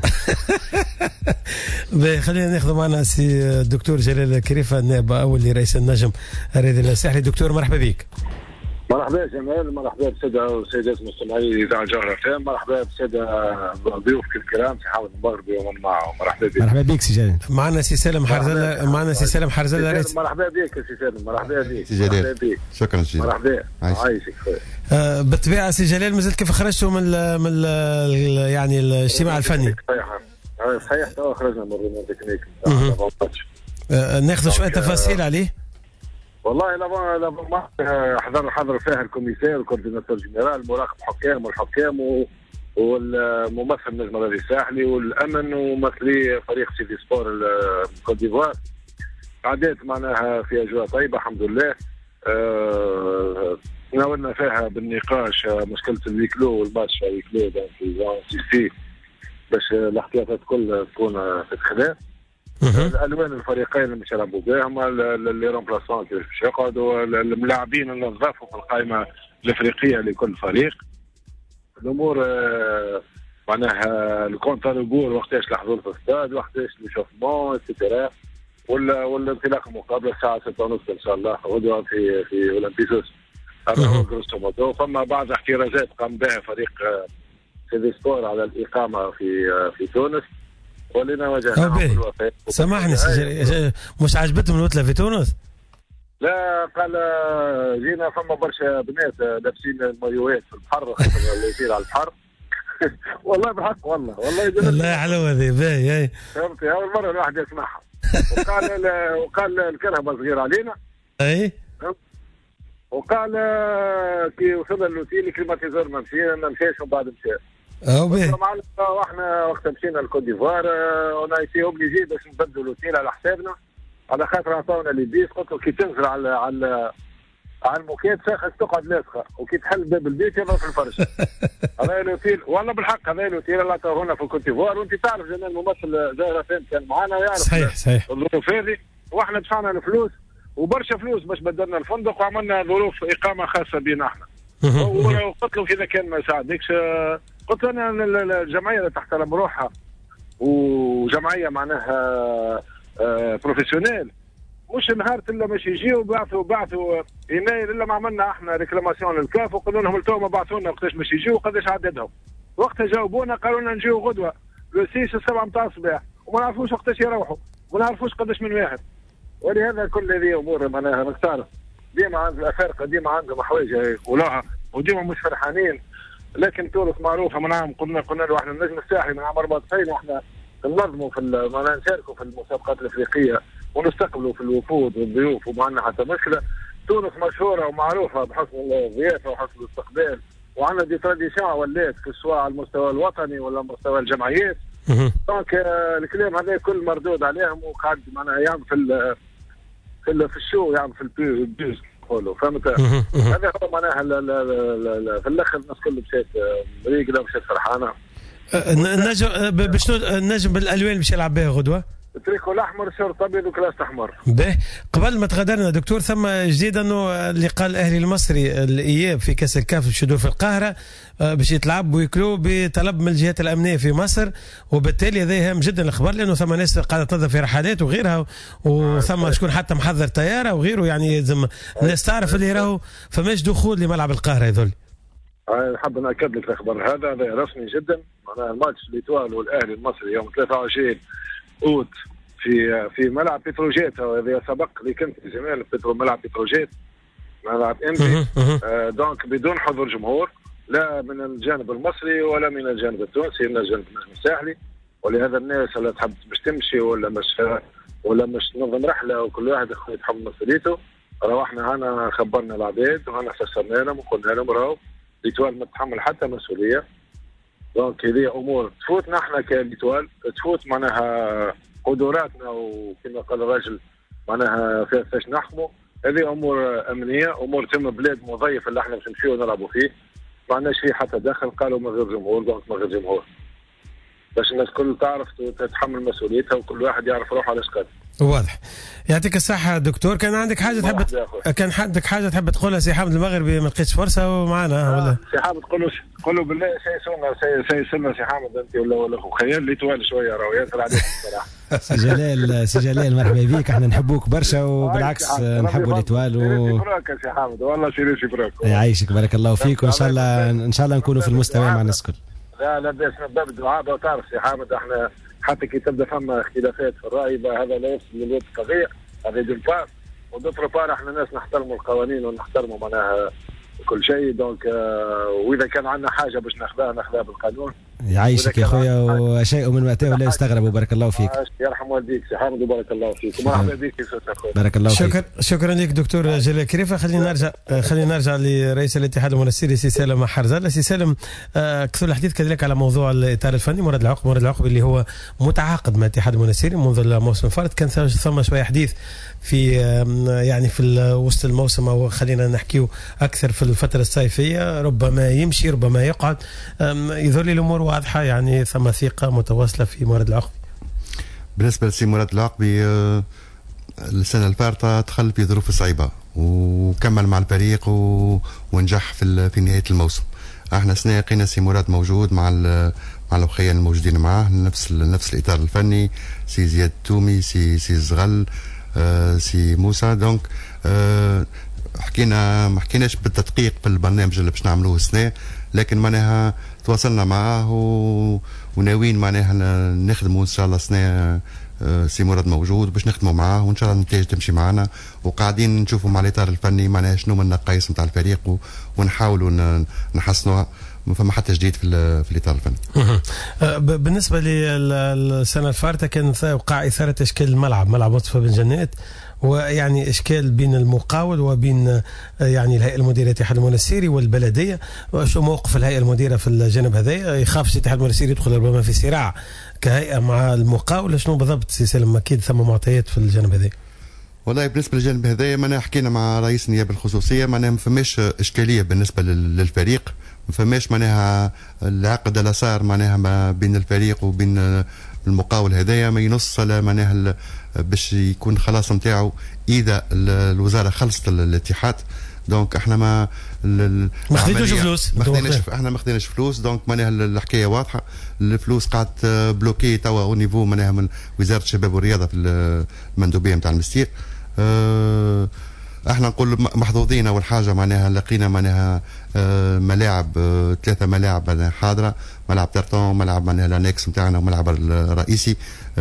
خلينا ناخذ معنا سي الدكتور جلال كريفة النائب أول لرئيس النجم الرياضي الساحلي. دكتور مرحبا بك. مرحبا جمال، مرحبا بالسادة والسيدات مستمعي إذاعة جوهرة FM، مرحبا بالسادة ضيوفك الكرام سي حامد المغربي ومن معه. مرحبا بك. مرحبا بك سي جلال. معنا سي سالم حرزلة. معنا سي سالم حرزلة رئيس. مرحبا بك سي سالم. مرحبا بك سي جلال. شكرا سي جلال. مرحبا عايشك خويا. بالطبيعة سي جلال مازلت كيف خرجتوا من يعني الاجتماع الفني؟ صحيح خرجنا من الريمون تكنيك. ناخذ شوية تفاصيل عليه. والله لا حضر فيها الكوميسير والكورديناتور جنرال مراقب حكام والحكام والممثل النجم الرياضي الساحلي والامن وممثلي فريق سيدي سبور كوت ديفوار. عديت معناها في اجواء طيبه الحمد لله. ناولنا فيها بالنقاش مشكله الويكلو والماتش الويكلو في زون سي باش الاحتياطات كل تكون تتخذ. الالوان الفريقين اللي مش يلعبوا بهم اللي رومبلاسون كيفاش باش يقعدوا اللاعبين اللي نضافوا في القائمه الافريقيه لكل فريق. الامور معناها الكونت ريغور وقتاش الحضور في الاستاد وقتاش ليشوفمون اكسترا والانطلاق المقابله الساعه 6:30 ان شاء الله غدوه في اولمبيسوس. هذا هو جروسو مودو. فما بعض احترازات قام بها فريق سيدي سبور على الإقامة في تونس ولنا وجهنا. سامحني مش عجبتهم الوتلة في تونس؟ لا قال جينا فما برشا بنات لابسين المايوات في البحر اللي يصير على البحر. والله بالحق والله والله حلوة ذي باهي. فهمت أول مرة الواحد يسمعها. وقال الكرهبة صغيرة علينا. أي. وقال كي وصلنا اللوتيل كليماتيزور ما مشاش ومن بعد مشى. واحنا وقت مشينا لكوت ديفوار انا ايتي اوبليجي باش نبدلوا اللوتيل على حسابنا على خاطر عطاونا لي بيس. قلت له كي تنزل على الموكيت ساخك تقعد لاصقه وكي تحل باب البيت يضرب في الفرش. هذا اللوتيل والله بالحق هذا اللوتيل اللي عطاوه لنا في كوت ديفوار. وانت تعرف جمال الممثل زهره فهم كان معنا ويعرف صحيح الظروف هذه. واحنا دفعنا الفلوس وبرشا فلوس باش بدلنا الفندق وعملنا ظروف اقامه خاصه بينا احنا. وقلت له اذا كان ما يساعدكش قلت له انا الجمعيه اللي تحترم روحها وجمعيه معناها بروفيسيونيل مش نهار الا باش يجيو بعثوا ايميل الا ما عملنا احنا ريكلاماسيون للكاف وقلنا لهم التو ما بعثوا لنا وقتاش باش يجيو وقداش عددهم. وقتها جاوبونا قالوا لنا نجيو غدوه لو 6 7 متاع الصباح وما نعرفوش وقتاش يروحوا وما نعرفوش قداش من واحد. ولهذا كل هذه امور معناها مختاره ديما عند الافارقه ديما عندهم حوايج ولعه وديما مش فرحانين. لكن تونس معروفه من عام قلنا له احنا النجم الساحلي من عام 94 واحنا ننظموا معناها نشاركوا في المسابقات الافريقيه ونستقبلوا في الوفود والضيوف وما عندنا حتى مشكله. تونس مشهوره ومعروفه بحسن الضيافه وحسن الاستقبال وعندنا دي تراديسيون ولات سواء على المستوى الوطني ولا مستوى الجمعيات. دونك الكلام هذا كل مردود عليهم وقاعد معناها يعمل في الشو يعمل في البيوز نقولوا فهمت. هذا هو معناها في الاخر الناس كل مشات مريقله ومشات فرحانه. النجم بالالوان باش يلعب بها غدوه التريكو الاحمر شرط ابيض وكلاس احمر. باهي قبل ما تغادرنا دكتور ثم جديد انه اللي قال الاهلي المصري الاياب في كاس الكاف باش يدور في القاهره باش يتلعب ويكلو بطلب من الجهات الامنيه في مصر وبالتالي هذا هام جدا الخبر لانه ثم ناس قاعده تنظر في رحلات وغيرها وثم شكون حتى محضر طياره وغيره يعني لازم الناس تعرف اللي راهو فماش دخول لملعب القاهره يذل. حاب ناكد لك الخبر هذا رسمي جدا معناها الماتش ليتوال والاهلي المصري يوم 23 اوت في ملعب بتروجيت هذا سبق لي كنت في جمال ملعب بتروجيت ملعب انبي دونك بدون حضور جمهور لا من الجانب المصري ولا من الجانب التونسي من الجانب الساحلي. ولهذا الناس اللي تحب باش تمشي ولا مش تنظم رحله وكل واحد يتحمل مسؤوليته راهو احنا هنا خبرنا العباد وهنا فسرنا لهم وقلنا لهم راهو ليتوال ما تتحمل حتى مسؤوليه. دونك هذه امور تفوتنا احنا كليتوال تفوت معناها قدراتنا وكما قال الراجل معناها فاش نحكموا. هذه امور امنيه امور تم بلاد مضيف اللي احنا باش نمشيو نلعبوا فيه ما عندناش فيه حتى دخل قالوا من غير جمهور دونك من غير جمهور باش الناس كل تعرف تتحمل مسؤوليتها وكل واحد يعرف روحه على شكل. واضح. يعطيك الصحة دكتور. كان عندك حاجة تحب تقولها سي حامد المغربي ما لقيتش فرصة ومعنا ولا؟ سي حامد قولوا بالله سيسلنا سي حامد انت ولا خيال لي طوال شوية راهو ياسر عليك الصراحة. سي جلال مرحبا بك احنا نحبوك برشا وبالعكس نحبوا ليتوال شكرا سي حامد والله سيري براك. يعيشك بارك الله فيك وان شاء الله نكونوا في المستوى مع الناس الكل. لا بس من باب الدعاء تعرف سي حامد احنا حتى كي تبدا فما اختلافات في الراي هذا لا يفسد للود القضيه هذا دون بار ودوتر بار احنا ناس نحترموا القوانين ونحترموا معناها كل شيء دونك واذا كان عندنا حاجه باش ناخذها بالقانون. يعيشك يا خويا وشيء من وقته لا يستغرب وبارك الله فيك. يرحم والديك سي حامد وبارك الله فيك ومرحبا بك بارك الله فيك. شكرا لك دكتور جلال كريفه. خلينا نرجع لرئيس الاتحاد المنسيري سي سالم حرزله. سي سالم كثر الحديث كذلك على موضوع الاطار الفني مراد العقب اللي هو متعاقد مع الاتحاد المنسيري منذ الموسم الفارط. كان ثم شويه حديث في يعني في وسط الموسم او خلينا نحكيو اكثر في الفتره الصيفيه ربما يمشي ربما يقعد. يظل الامور واضحه يعني ثم ثقه متواصله في مراد العقبي. بالنسبه لسي مراد العقبي السنه الفارطه دخل في ظروف صعيبه وكمل مع الفريق ونجح في نهايه الموسم. احنا سنه لقينا سي مراد موجود مع الاخوين الموجودين معاه نفس الاطار الفني سي زياد التومي سي الزغل سي موسى. دونك ما حكيناش بالتدقيق في البرنامج اللي باش نعملوه السنه لكن معناها تواصلنا معاه وناويين معناها نخدموا ان شاء الله السنه. سي مراد موجود باش نخدموا معاه وان شاء الله النتائج تمشي معنا وقاعدين نشوفوا مع الاطار الفني معناها شنو من النقائص نتاع الفريق ونحاولوا نحسنوها. ما فما حتى جديد في الاطار الفني. بالنسبه للسنه الفارطه كان وقع اثاره اشكال الملعب ملعب مصطفى بن جنات ويعني اشكال بين المقاول وبين يعني الهيئه المديره الاتحاد المنسيري والبلديه. شو موقف الهيئه المديره في الجانب هذا؟ يخاف الاتحاد المنسيري يدخل ربما في صراع كهيئه مع المقاول. شنو بالضبط سي سالم؟ اكيد ثم معطيات في الجانب هذا. والله بالنسبه للجانب هذايا معناها حكينا مع رئيس النيابه الخصوصيه معناها ما فماش اشكاليه بالنسبه للفريق. ما فماش معناها العقد اللي صار معناها ما بين الفريق وبين المقاول هذايا ما ينص على معناها باش يكون خلاص نتاعو اذا الوزاره خلصت الاتحاد. دونك احنا ما خديتوش فلوس احنا ما خديناش فلوس. دونك معناها الحكايه واضحه. الفلوس قاعد بلوكي توا او نيفو معناها من وزاره الشباب والرياضه في المندوبيه نتاع المستير. احنا نقول محظوظين. اول حاجه معناها لقينا معناها ملاعب 3 ملاعب حاضره، ملعب ترتون، ملعب معناها الانكس نتاعنا، وملعب الرئيسي.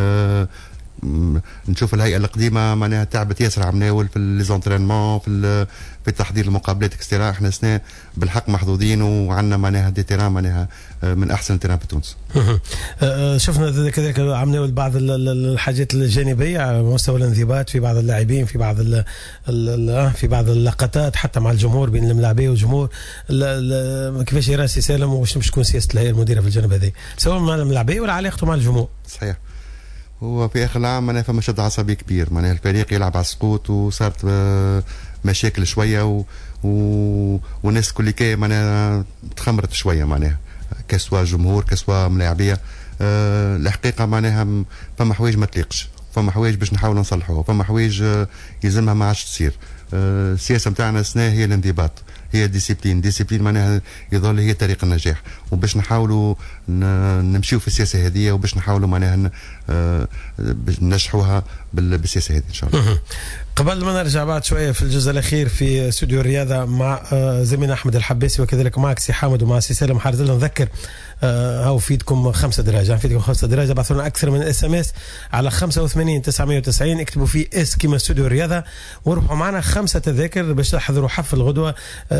نشوف الهيئه القديمه معناها تعبت ياسر عمناول في ليزونترينمون، في تحضير المقابلات اكسترا. احنا سنة بالحق محظوظين وعندنا معناها دي تيران معناها من احسن تيران في تونس. شفنا كذلك عملنا بعض الحاجات الجانبيه على مستوى الانضباط في بعض اللاعبين، في بعض في بعض اللقطات حتى مع الجمهور، بين الملاعبيه والجمهور. كيفاش يرى سي سالم واش باش تكون سياسه الهيئه المديره في الجانب هذا، سواء مع الملاعبيه ولا علاقته مع الجمهور؟ صحيح. هو في اخر العام معناها فما شد عصبي كبير، معناها الفريق يلعب على السقوط وصارت مشاكل شويه والناس كل كي معناها تخمرت شويه معناها كسوا جمهور كسوا ملاعبيه. الحقيقه معناها فما حوايج ما تليقش، فما حوايج باش نحاولوا نصلحوها، فما حوايج يلزمها ما عادش تصير. السياسه نتاعنا السنه هي الانضباط، هي ديسيبلين معناها يظل هي طريق النجاح، وباش نحاولوا نمشيو في السياسه هذه، وباش نحاولوا معناها ننجحوها بالسياسه هذه ان شاء الله. قبل ما نرجع بعد شويه في الجزء الاخير في استوديو الرياضه مع زميلنا احمد الحباسي وكذلك معك سي حامد ومع سي سالم حارز، نذكر هاو فيدكم 5 دراجة، فيدكم 5 دراجة، بعثوا لنا اكثر من SMS على 85 990، اكتبوا فيه اس كيما استوديو الرياضه وربحوا معنا 5 تذاكر باش تحضروا حفل غدوه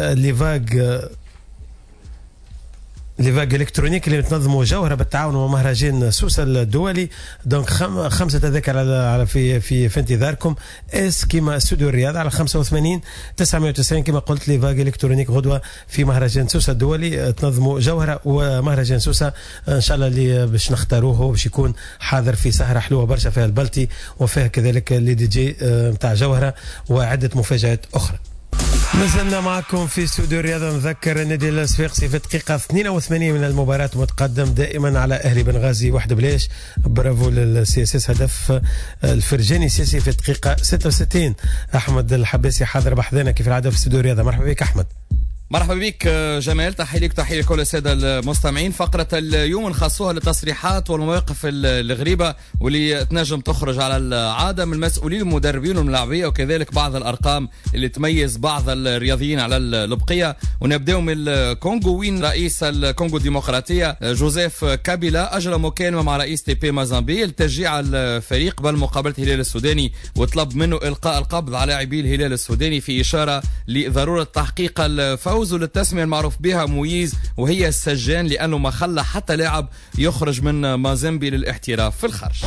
ليفاج الكترونيك اللي بتنظموا جوهره بالتعاون مع مهرجان سوسه الدولي. دونك 5 تذاكر على في انتظاركم. اس كيما استوديو الرياضه على 85 990 كما قلت. ليفاج الكترونيك غدوه في مهرجان سوسه الدولي، تنظموا جوهره ومهرجان سوسه ان شاء الله اللي باش نختاروه باش يكون حاضر في سهره حلوه برشا، فيها البلتي وفيها كذلك اللي دي جي نتاع جوهره وعده مفاجات اخرى. مازلنا معكم في استوديو الرياضة. نذكر النادي الصفاقسي في الدقيقة 82 من المباراة متقدم دائما على أهلي بنغازي 1-0. برافو للسي اس اس، هدف الفرجاني سياسي في الدقيقة 66. أحمد الحباسي حاضر بحذنا كيف العادة في استوديو الرياضة. مرحبا بك أحمد. مرحبا بك جمال، تحية لك تحية لكل السادة المستمعين. فقرة اليوم نخصوها للتصريحات والمواقف الغريبة واللي تنجم تخرج على العادة من المسؤولين المدربين والملاعبية، وكذلك بعض الأرقام اللي تميز بعض الرياضيين على البقية. ونبدأ من الكونغو، وين رئيس الكونغو الديمقراطية جوزيف كابيلا أجرى مكالمة مع رئيس تي بي مازامبي لتشجيع الفريق قبل مقابلة الهلال السوداني، وطلب منه إلقاء القبض على لاعبي الهلال السوداني في إشارة لضرورة تحقيق الفوز وللتسمية المعروف بها مويز، وهي السجان، لأنه ما خلى حتى لاعب يخرج من مازامبي للاحتراف في الخارج.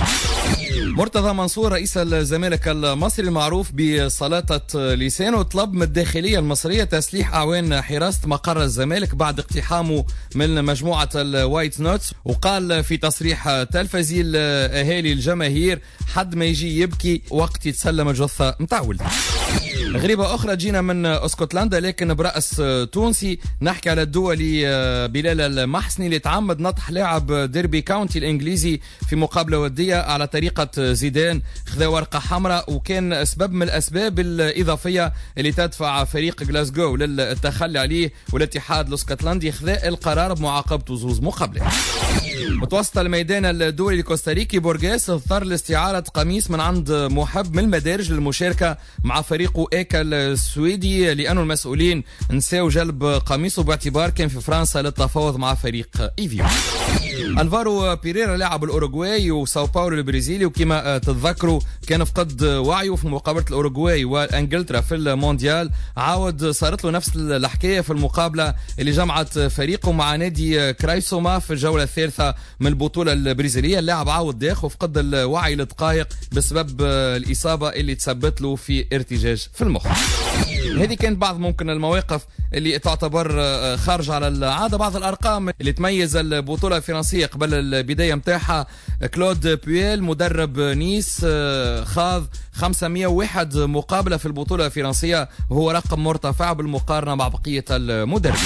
مرتضى منصور رئيس الزمالك المصري المعروف بسلطة لسانه طلب من الداخلية المصرية تسليح أعوان حراسة مقر الزمالك بعد اقتحامه من مجموعة الوايت نوتس، وقال في تصريح تلفزي الأهالي الجماهير حد ما يجي يبكي وقت يتسلم الجثة متاع ولده. غريبة أخرى جينا من اسكتلندا لكن برأس تونسي، نحكي على الدولي بلال المحسني اللي تعمد نطح لاعب ديربي كاونتي الإنجليزي في مقابلة ودية على طريقة زيدان، خذا ورقة حمراء، وكان سبب من الأسباب الإضافية اللي تدفع فريق غلاسكو للتخلي عليه، والاتحاد الاسكتلندي خذا القرار بمعاقبته 2 مقابلات. متوسط الميدان الدولي الكوستاريكي بورغيس اضطر لاستعارة قميص من عند محب من المدارج للمشاركة مع فريقه ايكا السويدي، لأنه المسؤولين نساو جلب قميصه باعتبار كان في فرنسا للتفاوض مع فريق ايفيو. الفارو بيريرا لاعب الأوروغواي وساو باولو البرازيلي، وكما تتذكروا كان فقد وعيه في مقابلة الأوروغواي وانجلترا في المونديال، عاود صارت له نفس الحكاية في المقابلة اللي جمعت فريقه مع نادي كرايسوما في الجولة الثالثة من البطولة البرازيلية. اللاعب عاود داخ وفقد الوعي لدقائق بسبب الإصابة اللي تسبت له في ارتجاج في المخ. هذه كانت بعض ممكن المواقف اللي تعتبر خارج على العادة. بعض الأرقام اللي تميز البطولة الفرنسية قبل البداية متاعها، كلود بويل مدرب نيس خاض 501 مقابلة في البطولة الفرنسية، وهو رقم مرتفع بالمقارنة مع بقية المدربين.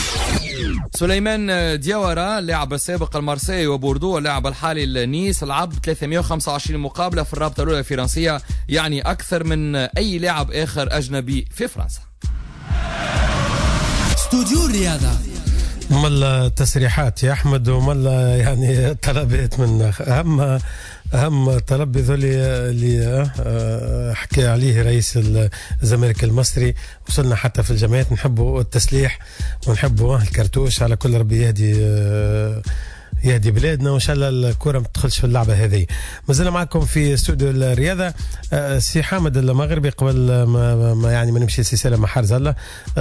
سليمان دياورا اللاعب السابق المارسيلي وبوردو اللاعب الحالي لنيس لعب 325 مقابلة في الرابطة الأولى الفرنسية، يعني أكثر من أي لاعب آخر أجنبي في فرنسا. استوديو الرياضة. مال التسريحات يا احمد ومال يعني طلبات من اهم طلب اللي حكى عليه رئيس الزمالك المصري. وصلنا حتى في الجمعيات نحبوا التسليح ونحبوا الكرتوش على كل ربي يهدي بلادنا، وان شاء الله الكره ما تدخلش في اللعبه هذه. مازلنا معكم في استوديو الرياضه. سي حامد المغربي قبل ما نمشي سلسله مع حارز الله،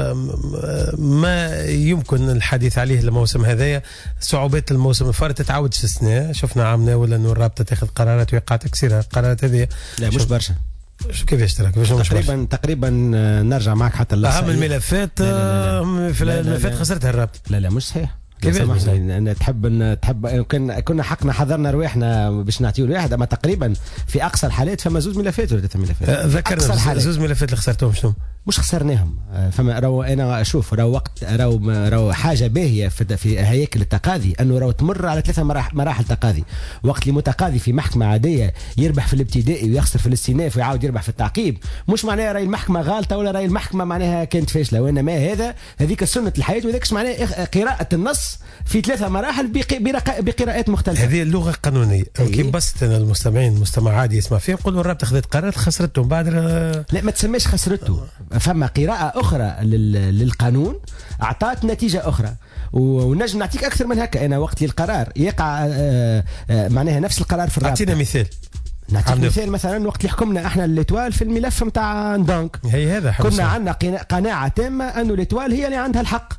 ما يمكن الحديث عليه الموسم هذايا صعوبات الموسم الفارط تتعاود في السنه. شفنا عامنا ولا انه الرابطه تاخذ قرارات ويقع تكسيرها القرارات هذه. لا مش برشا. كيفاش تراك؟ تقريبا نرجع معك حتى اهم الملفات. في الملفات خسرتها الرابطه. لا مش صحيح. كيفاش أنا تحب كنا حقنا حضرنا رواحنا باش نعطيو الواحد، اما تقريبا في اقصى الحالات فما زوج ملفات ولا 3 ملفات. ذكرنا زوج ملفات اللي خسرتهم شنو؟ مش خسرناهم. فما انا اشوف وقت حاجه باهيه في هياكل التقاضي انه تمر على 3 مراحل تقاضي. وقت اللي متقاضي في محكمه عاديه يربح في الابتدائي ويخسر في الاستئناف ويعاود يربح في التعقيب، مش معناها راي المحكمه غالطه ولا راي المحكمه معناها كانت فاشله، وانما هذيك سنه الحياه، وذاك معناها قراءه النص في 3 مراحل بقراءات مختلفه. هذه اللغه القانونيه. كي بسط المستمعين مستمع عادي يسمع فيه نقولوا الرابطه خذت قرار خسرتهم بعد. لا ما تسميش خسرته، فما قراءة أخرى للقانون أعطت نتيجة أخرى. ونجم نعطيك أكثر من هكا. أنا وقت القرار يقع معناها نفس القرار في الرابطة. أعطينا مثال. نعطيك مثال مثلا وقت اللي حكمنا احنا الاتوال في الملف نتاع ندونك، هي هذا كنا عندنا قناعه تامه انه الاتوال هي اللي عندها الحق.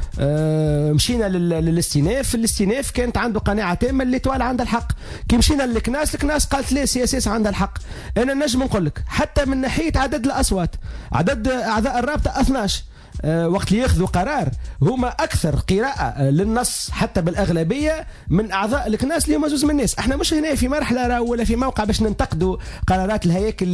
مشينا للاستئناف، في الاستئناف كانت عنده قناعه تامه الاتوال عندها الحق. كي مشينا للكناس قالت لا سي عندها الحق. انا نجم نقول لك حتى من ناحيه عدد الاصوات، عدد اعضاء الرابطه 12 وقت اللي ياخذوا قرار هما اكثر قراءه للنص حتى بالاغلبيه من اعضاء الكناس اللي هما زوز من الناس. احنا مش هنا في مرحله ولا في موقع باش ننتقدوا قرارات الهياكل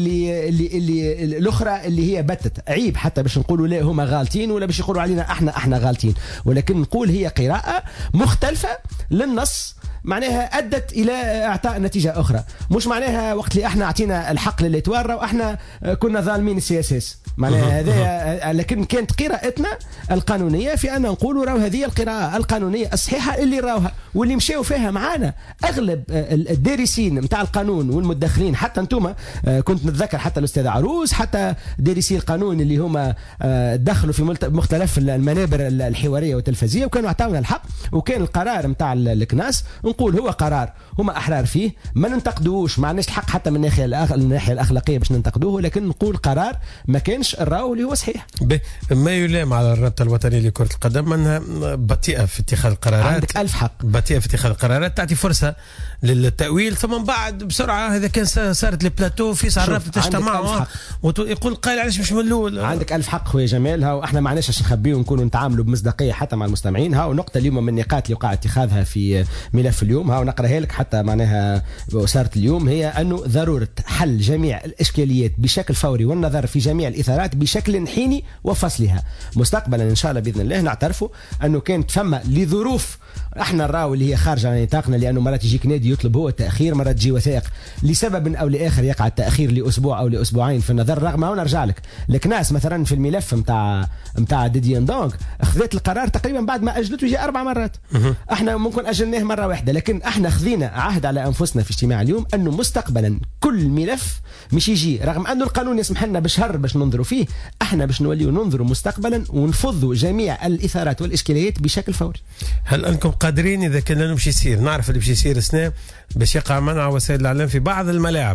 اللي الاخرى اللي هي بتت عيب، حتى باش نقولوا لا هما غالطين ولا باش يقولوا علينا احنا غالطين، ولكن نقول هي قراءه مختلفه للنص معناها ادت الى اعطاء نتيجه اخرى. مش معناها وقت اللي احنا اعطينا الحق للاتوار واحنا كنا ظالمين السياسات معناها هذا، لكن كانت قراءتنا القانونيه في ان نقولوا راهو هذه القراءه القانونيه الصحيحه اللي راوها واللي مشاو فيها معانا اغلب الدارسين نتاع القانون والمدخرين. حتى انتم كنت نتذكر حتى الاستاذ عروس، حتى دارسي القانون اللي هما دخلوا في مختلف المنابر الحواريه والتلفزيونيه وكانوا عطاونا الحق. وكان القرار نتاع الكناس نقول هو قرار هما احرار فيه، ما ننتقدوش، ما عندناش الحق حتى من الناحيه الاخلاقيه باش ننتقدوه، لكن نقول قرار ما كانش الراو اللي هو صحيح. ما يلام على الرابطه الوطنيه لكره القدم انها بطيئه في اتخاذ القرارات. عندك 1000 حق. بطيئه في اتخاذ القرارات، تعطي فرصه للتاويل، ثم من بعد بسرعه اذا كان صارت البلاتو في صار الرابطه تجتمع ويقول قال علاش مش من الاول. عندك 1000 حق خويا جمال. هاو احنا ما عندناش باش نخبيو ونكونوا نتعاملوا بمصداقيه حتى مع المستمعين. هاو نقطه اليوم من النقاط اللي وقع اتخاذها في ملف اليوم، هاو نقراها لك حتى معناها صارت اليوم، هي انه ضروره حل جميع الاشكاليات بشكل فوري والنظر في جميع الاثارات بشكل حيني وفصلها. مستقبلا ان شاء الله باذن الله نعترفوا انه كانت فما لظروف احنا نراو اللي هي خارجه عن نطاقنا، لانه مرات يجيك نادي يطلب هو التاخير، مرات تجي وثائق لسبب او لاخر يقع التاخير لاسبوع او لاسبوعين في النظر. رغم هنا نرجع لك الكناس مثلا في الملف نتاع ديدي اندونغ اخذت القرار تقريبا بعد ما اجلته يجي 4 مرات. احنا ممكن اجلناه مره واحده، لكن احنا خذينا عهد على انفسنا في اجتماع اليوم انه مستقبلا كل ملف مش يجي رغم انه القانون يسمح لنا بشهر باش ننظروا فيه، احنا باش نوليو ننظروا مستقبلا ونفضوا جميع الاثارات والاشكاليات بشكل فوري. هل انكم قادرين اذا كان لنا باش يصير نعرف اللي باش يصير السنه باش يقع منع وسائل الاعلام في بعض الملاعب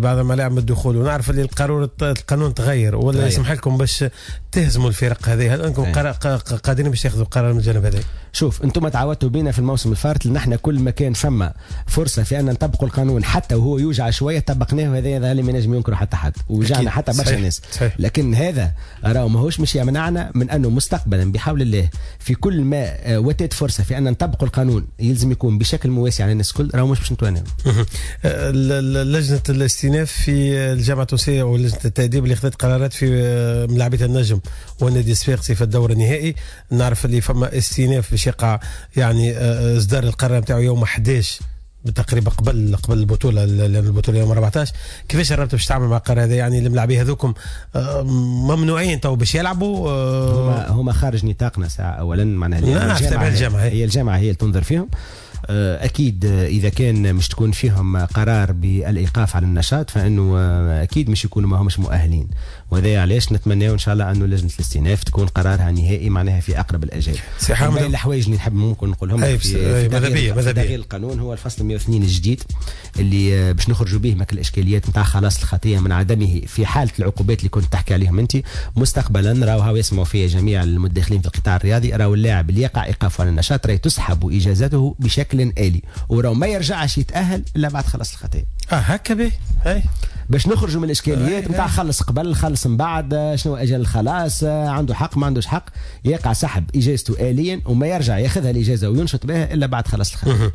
من الدخول، ونعرف اللي القانون تغير ولا يسمح لكم باش تهزموا الفرق هذه؟ هل انكم قادرين باش تاخذوا قرار من الجانب هذا؟ شوف انتم تعودتوا بينا في الموسم الفارط لان احنا كل ما كان فما فرصه في ان نطبقوا القانون حتى وهو يوجع شويه طبقناه، وهذا اللي ما نجم ينكره حتى حد وجعنا حتى برشا ناس. لكن هذا راهو ماهوش مش يمنعنا من انه مستقبلا بحول الله في كل ما وتت فرصه في ان نطبقوا القانون يلزم يكون بشكل مواسي على الناس الكل. راهو مش باش نتوانوا. لجنه الاستئناف في الجامعه التونسيه ولجنه التاديب اللي اخذت قرارات في ملاعبيه النجم والنادي الصفاقسي في الدور النهائي، نعرف اللي فما استئناف باش يقع يعني اصدار القرار نتاعو يوم 11 بالتقريبا قبل البطوله، لان البطوله يوم 14. كيفاش الرابطه باش تعمل مع القرار هذا؟ يعني الملاعبيه هذوكم ممنوعين تو باش يلعبوا، هما خارج نطاقنا ساعه اولا، معناها الجامعه هي اللي تنظر فيهم. اكيد اذا كان مش تكون فيهم قرار بالايقاف على النشاط فانه اكيد مش يكونوا ما همش مؤهلين، وهذا علاش نتمنى ان شاء الله انه لجنه الاستئناف تكون قرارها نهائي معناها في اقرب الاجال. من الحوايج اللي نحب ممكن نقولهم في تغيير القانون هو الفصل 102 الجديد اللي باش نخرجوا به من الاشكاليات نتاع خلاص الخطيه من عدمه في حاله العقوبات اللي كنت تحكي عليهم انت. مستقبلا راهو يسمعوا فيها جميع المداخلين في القطاع الرياضي، راهو اللاعب اللي يقع ايقافه على النشاط راهي تسحب اجازته بشكل آلي، وراهو ما يرجعش يتأهل إلا بعد خلص الخطية. هكا به باش نخرجوا من الإشكاليات نتاع خلص قبل خلص من بعد، شنو أجل الخلاص، عنده حق ما عندوش حق، يقع سحب إجازته آليا وما يرجع ياخذها الإجازة وينشط بها إلا بعد خلص الخطية.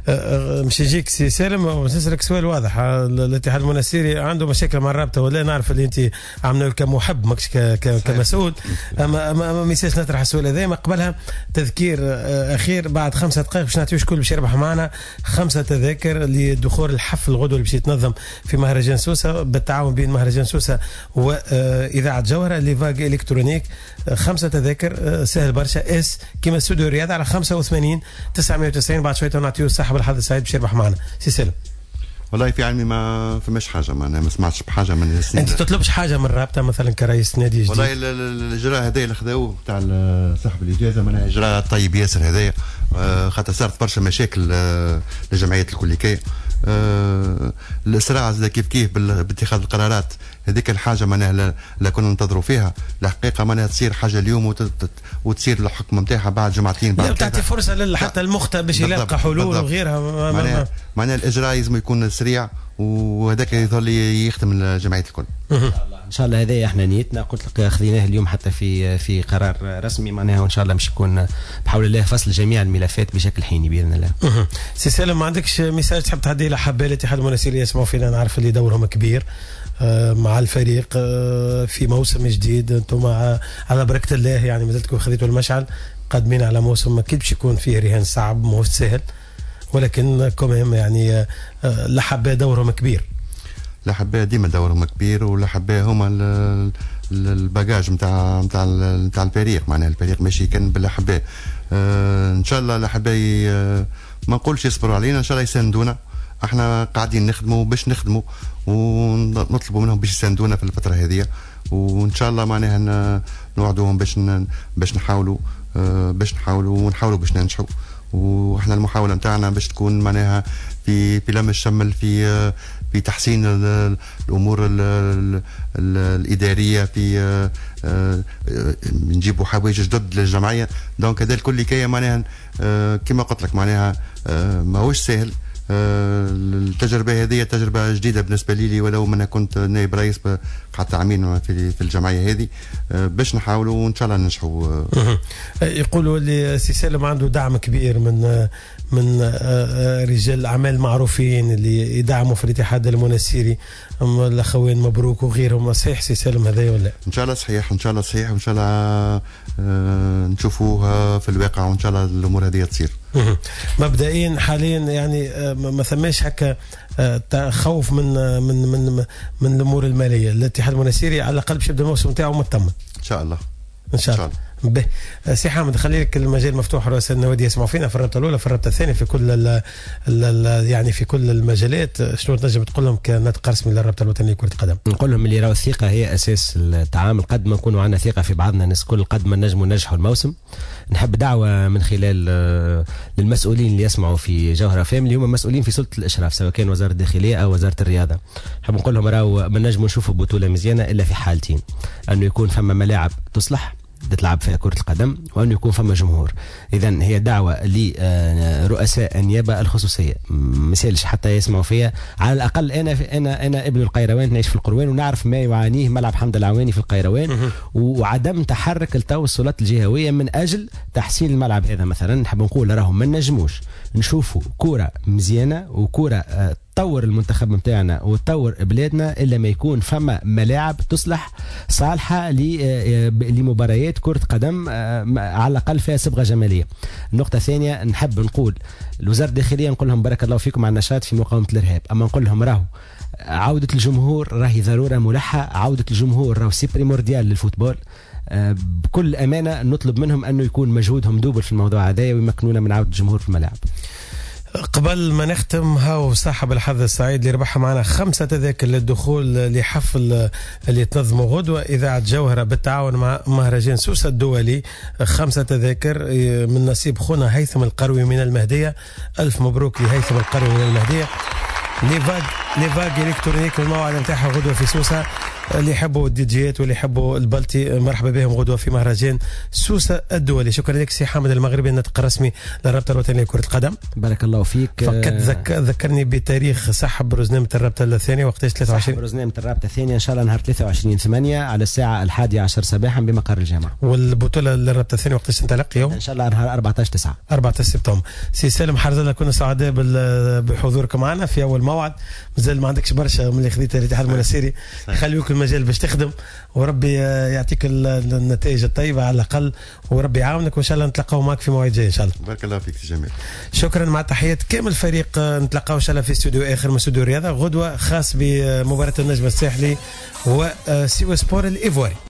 مش يجيك سي سالم ونسألك سؤال واضح، الاتحاد المنستيري عنده مشاكل مع الرابطة ولا؟ نعرف اللي أنت عامله كمحب ماكش كمسؤول، أما ميساج نطرح السؤال هذا. ما قبلها تذكير أخير بعد 5 دقائق باش نعطيو شكون باش يربح معنا 5 تذاكر لدخول الحفل الغدوة اللي باش يتنظم في مهرجان سوسة بالتعاون بين مهرجان سوسة وإذاعة جوهرة لفاج إلكترونيك. 5 تذاكر سهل برشا، كيما استوديو الرياضة على 85 990. بعد شوية نعطيو صاحب الحظ السعيد باش يربح معنا. سي سلم. والله في علمي ما فماش حاجه، ما سمعتش بحاجه من السنين. انت تطلبش حاجه من الرابطه مثلا كرئيس نادي جديد؟ والله الاجراء هذايا اللي خذاوه تاع صاحب الاجازه معناها اجراء طيب ياسر هذايا، خاطر صارت برشا مشاكل لجمعيه الكليكيه. الاسراع زاد كيف باتخاذ القرارات هذيك الحاجه معناها لا كنا ننتظروا فيها. الحقيقه معناها تصير حاجه اليوم وتصير الحكم نتاعها بعد جمعتين بعد. تعطي فرصه حتى المخطئ باش يلقى حلول وغيرها. معناها الاجراء لازم يكون سريع، وهذاك يظل يخدم الجمعيه الكل. ان شاء الله هذا احنا نيتنا، قلت لك خذيناه اليوم حتى في قرار رسمي معناها، وان شاء الله مش يكون بحول الله فصل جميع الملفات بشكل حيني باذن الله. سي سالم، ما عندكش ميساج تحب تعدي لحباء الاتحاد المنستيري يسمعوا فينا؟ نعرف اللي دورهم كبير مع الفريق في موسم جديد، انتم على بركه الله يعني مازلتكم خذيتوا المشعل قادمين على موسم اكيد باش يكون فيه رهان صعب مو سهل، ولكن كمان يعني الأحباء دورهم كبير. الأحباء ديما دورهم كبير، والأحباء هما الباجاج نتاع الفريق، معناها الفريق ماشي كان بالأحباء. ان شاء الله الأحباء ما نقولش يصبروا علينا، ان شاء الله يساندونا. احنا قاعدين نخدموا باش نخدموا ونطلبوا منهم باش يساندونا في الفتره هذه، وان شاء الله معناها نوعدوهم باش نحاولوا ونحاولوا باش ننجحوا. واحنا المحاوله نتاعنا باش تكون معناها في لم الشمل في تحسين الامور الاداريه، في نجيبوا حوايج جدد للجمعيه. دونك هذا الكل كي معناها كما قلت لك معناها ماهوش سهل. التجربه هذه تجربه جديده بالنسبه لي، ولو من كنت نائب رئيس قعدت عامين في الجمعيه هذه، باش نحاولوا وان شاء الله ننجحوا. يقولوا اللي سي سالم عنده دعم كبير من رجال اعمال معروفين اللي يدعموا في الاتحاد المنستيري، الاخوين مبروك وغيرهم. صحيح سي سالم هذا ولا؟ ان شاء الله صحيح، ان شاء الله صحيح، وان شاء الله نشوفوها في الواقع، وان شاء الله الامور هذه تصير. مبدئيا حاليا يعني ما ثماش هكا خوف من الامور الماليه. الاتحاد المنستيري على الاقل باش يبدا الموسم نتاعو مطمن ان شاء الله. ان شاء الله. به سي حامد، خلي لك المجال مفتوح، رؤساء النوادي يسمعوا فينا في الرابطه الاولى، في الرابطه الثانيه، في كل يعني في كل المجالات. شنو تنجم تقول لهم كناطق رسمي للرابطه الوطنيه لكره القدم؟ نقول لهم اللي راهو الثقه هي اساس التعامل، قد ما نكونوا عندنا ثقه في بعضنا الناس كل قد ما نجموا ننجحوا الموسم. نحب دعوه من خلال للمسؤولين اللي يسمعوا في جوهره فام، اللي هم مسؤولين في سلطه الاشراف سواء كان وزاره الداخليه او وزاره الرياضه. نحب نقول لهم راهو ما نجموا نشوفوا بطوله مزيانه الا في حالتين: انه يكون فما ملاعب تصلح تلعب فيها كرة القدم، وأنه يكون فما جمهور. إذن هي دعوة لرؤساء النيابة الخصوصية، مسالش حتى يسمعوا فيها. على الأقل أنا ابن القيروان، نعيش في القروان ونعرف ما يعانيه ملعب حمد العواني في القيروان، وعدم تحرك التوصلات الجهوية من أجل تحسين الملعب هذا. مثلا نحب نقول راهم ما نجموش نشوفوا كرة مزيانة وكرة تطور المنتخب متاعنا وتطور بلادنا الا ما يكون فما ملاعب تصلح صالحه لمباريات كره قدم على الاقل فيها صبغه جماليه. النقطه الثانيه نحب نقول الوزاره الداخليه نقول لهم بارك الله فيكم على النشاط في مقاومه الارهاب، اما نقول لهم راهو عودة الجمهور راهي ضرورة ملحة، عودة الجمهور راهو سي بريمورديال للفوتبول. بكل أمانة نطلب منهم أنه يكون مجهودهم دوبل في الموضوع هذا ويمكنونا من عودة الجمهور في الملاعب. قبل ما نختم هاو صاحب الحظ السعيد اللي ربحها معنا 5 تذاكر للدخول لحفل اللي تنظمه غدوة إذاعة جوهرة بالتعاون مع مهرجان سوسة الدولي. 5 تذاكر من نصيب خونا هيثم القروي من المهدية. ألف مبروك لهيثم القروي من المهدية. ليفاج الكترونيك الموعد نتاعها غدوه في سوسه. اللي يحبوا الديجيات واللي يحبوا البلتي مرحبا بهم غدوه في مهرجان سوسه الدولي. شكرا لك سي حامد المغربي الناطق الرسمي للرابطه الوطنيه لكره القدم. بارك الله فيك. فقط ذكرني بتاريخ سحب روزنامه الرابطه الثانيه وقتاش 23 سحب روزنامه الرابطه الثانيه ان شاء الله نهار 23/8 على الساعه 11 صباحا بمقر الجامعه. والبطوله للرابطه الثانيه وقتاش تنطلق يوم؟ ان شاء الله نهار 14/9 14 سبتمبر. سي سالم حرزله كنا سعداء بحضوركم معنا في اول موعد. مازال ما عندكش برشا من اللي خذيتها الاتحاد المنسيري، يخليوك المجال باش تخدم وربي يعطيك النتائج الطيبه على الاقل وربي يعاونك وان شاء الله نتلاقاو معك في مواعيد جايه ان شاء الله. بارك الله فيك جميل. شكرا مع تحيات كامل فريق. نتلاقاو ان شاء الله في استوديو اخر من استوديو الرياضه غدوه خاص بمباراه النجم الساحلي وسيوا سبور الايفواري.